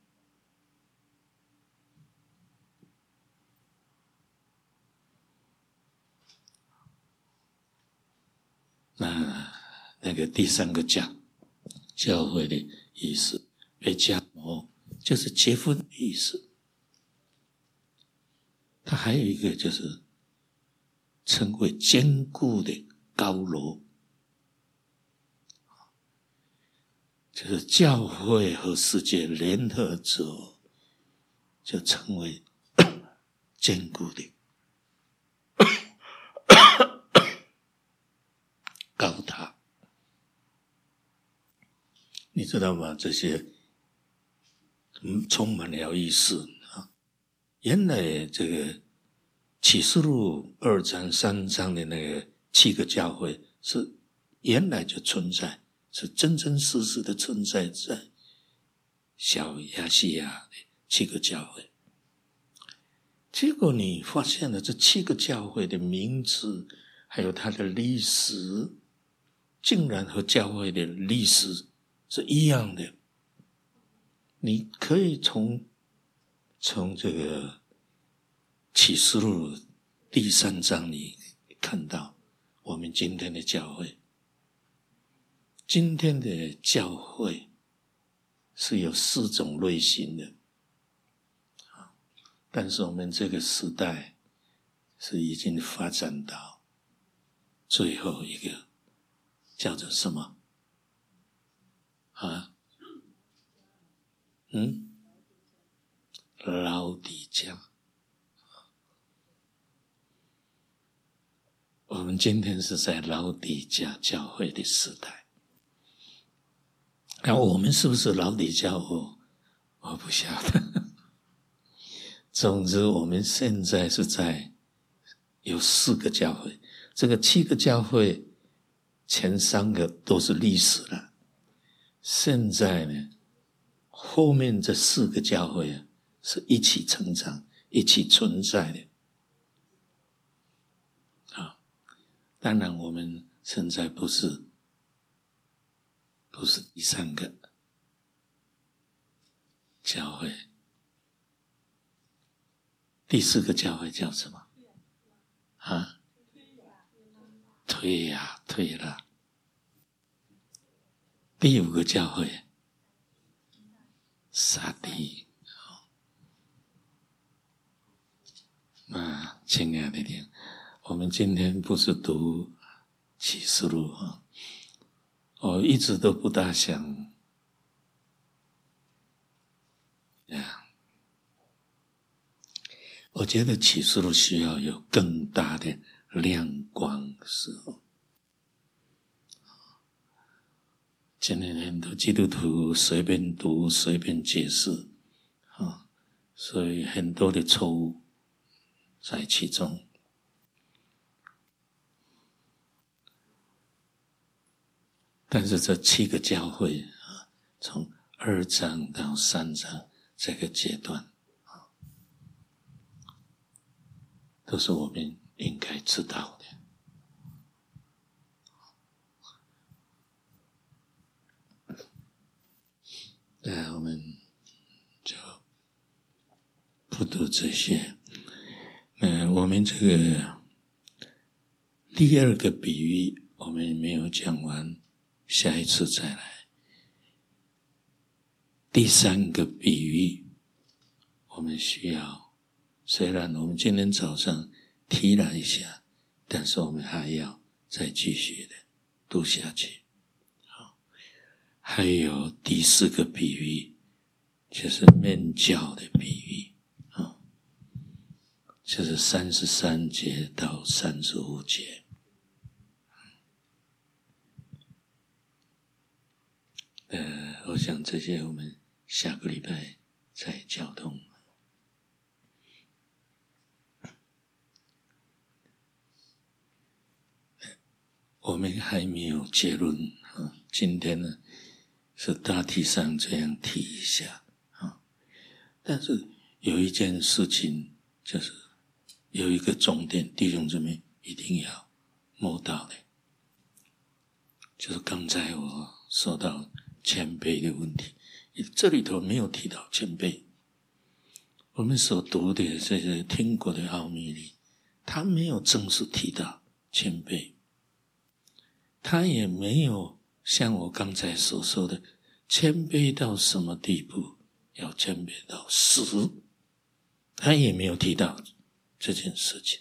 那个第三个教会的意思，被加摩就是结婚的意思。它还有一个就是称为坚固的高楼，就是教会和世界联合之后，就成为坚固的高塔。你知道吗？这些充满了意思啊！原来这个启示录2章3章的那个7个教会是原来就存在，是真真实实的存在在小亚细亚的7个教会。结果你发现了这7个教会的名字还有它的历史，竟然和教会的历史是一样的。你可以从这个启示录第3章里看到我们今天的教会。今天的教会是有4种类型的，但是我们这个时代是已经发展到最后一个叫做什么啊？老底嘉。我们今天是在老底嘉教会的时代。那我们是不是老底嘉？我不晓得。总之我们现在是在有4个教会，这个7个教会前3个都是历史了，现在呢后面这4个教会是一起成长一起存在的。当然我们现在不是第3个教会。第4个教会叫什么啊？退了。第5个教会撒狄。亲爱的弟兄，我们今天不是读启示录啊，我一直都不大想我觉得启示录需要有更大的亮光的时候。今天很多基督徒随便读随便解释所以很多的错误在其中。但是这7个教会从2章到3章这个阶段都是我们应该知道的。我们就不读这些。我们这个第2个比喻我们没有讲完，下一次再来。第3个比喻我们需要，虽然我们今天早上提了一下，但是我们还要再继续的读下去。还有第4个比喻，就是面教的比喻就是33节到35节。我想这些我们下个礼拜再交通。我们还没有结论今天呢是大体上这样提一下但是有一件事情就是有一个重点，弟兄姊妹一定要摸到的。 就是刚才我说到谦卑的问题，这里头没有提到谦卑。我们所读的这些听过的奥秘里，他没有正式提到谦卑，他也没有像我刚才所说的谦卑到什么地步，要谦卑到死，他也没有提到这件事情。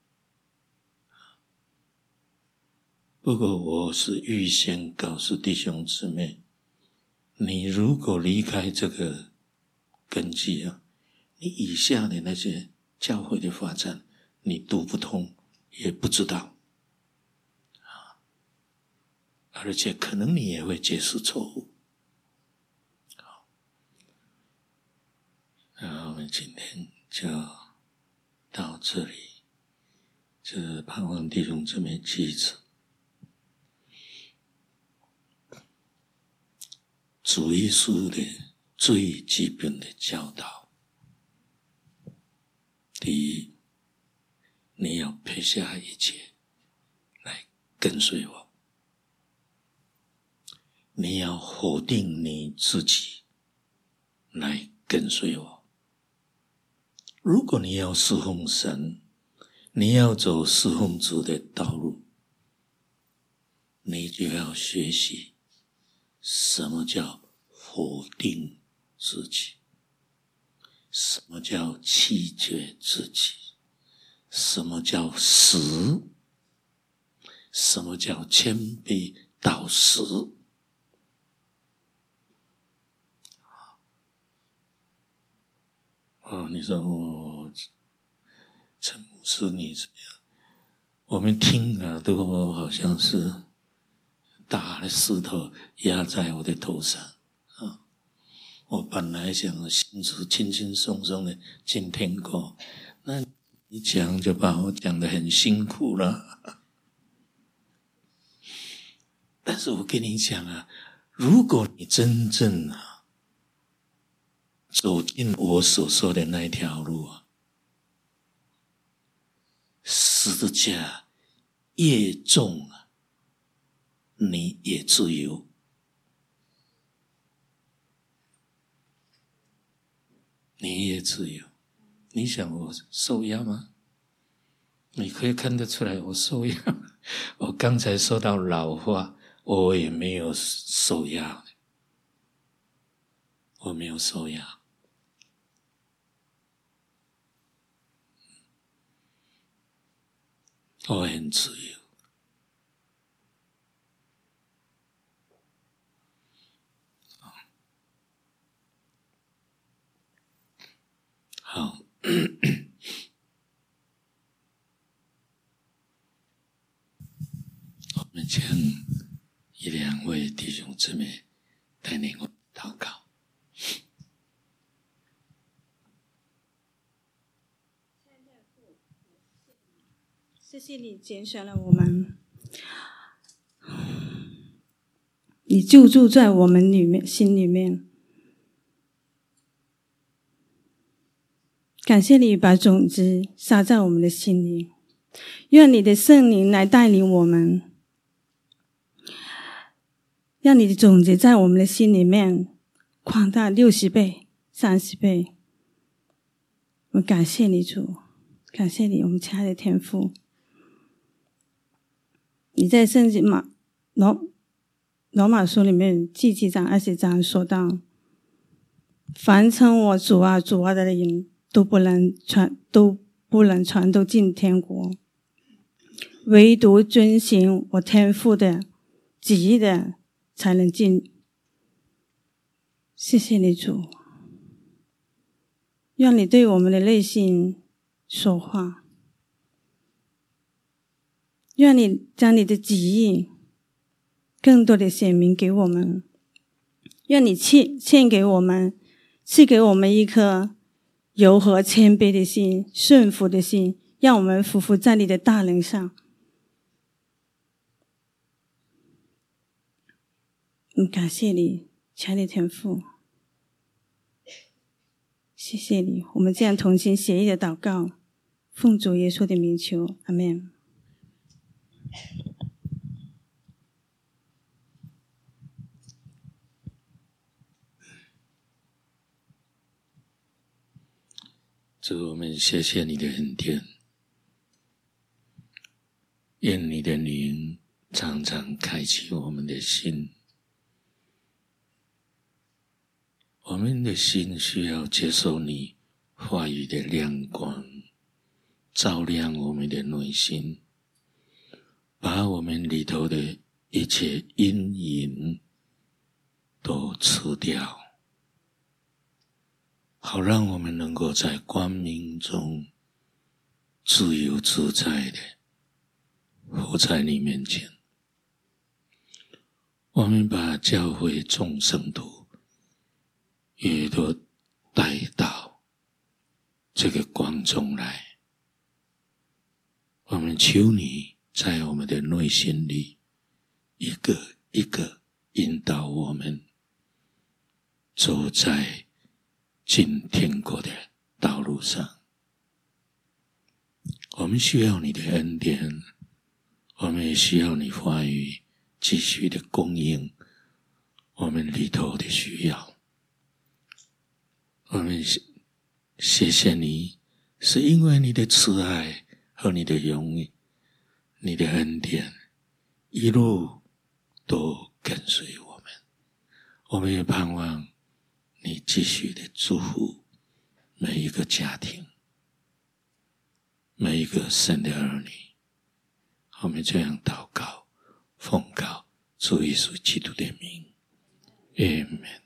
不过我是预先告诉弟兄姊妹，你如果离开这个根基啊，你以下的那些教会的发展，你读不通，也不知道，而且可能你也会解释错误。好，那我们今天就到这里，就是盼望弟兄姊妹记着，主耶稣的最基本的教导。第一，你要撇下一切来跟随我，你要否定你自己来跟随我。如果你要侍奉神，你要走侍奉主的道路，你就要学习什么叫否定自己，什么叫弃绝自己，什么叫死，什么叫谦卑到死。你说陈牧师你怎么样？我们听啊，都好像是大的石头压在我的头上啊！我本来想心情轻轻松松的进天国，那你讲就把我讲得很辛苦了。但是我跟你讲啊，如果你真正走进我所说的那条路啊，十字架越重啊，你也自由。你也自由。你想我受压吗？你可以看得出来我受压。我刚才说到老化，我也没有受压，我没有受压。我很自由。好，我们请一两位弟兄姊妹带领我祷告。 谢谢你拣选了我们，你就住在我们里面心里面。感谢你把种子撒在我们的心里，愿你的圣灵来带领我们，让你的种子在我们的心里面扩大60倍、30倍。我们感谢你主，感谢你，我们亲爱的天父。你在圣经罗马书里面第7章20章说到，凡称我主啊主啊的人都不能传都进天国，唯独遵行我天父的旨意的才能进。谢谢你主，愿你对我们的内心说话，愿你将你的旨意更多的显明给我们，愿你赐给我们一颗柔和谦卑的心，顺服的心，让我们匍匐在你的大能上。感谢你，亲爱的天父，谢谢你，我们这样同心协意的祷告，奉主耶稣的名求，阿们。 主，我们谢谢你的恩典，愿你的灵常常开启我们的心。我们的心需要接受你话语的亮光，照亮我们的内心，把我们里头的一切阴影都吃掉，好让我们能够在光明中自由自在的活在你面前。我们把教会众圣徒也都带到这个光中来。我们求你在我们的内心里一个一个引导我们走在进天国的道路上。我们需要你的恩典，我们也需要你话语继续的供应我们里头的需要。我们谢谢你，是因为你的慈爱和你的容易，你的恩典一路都跟随我们。我们也盼望你继续的祝福每一个家庭，每一个神的儿女。我们这样祷告，奉告主耶稣基督的名，阿们。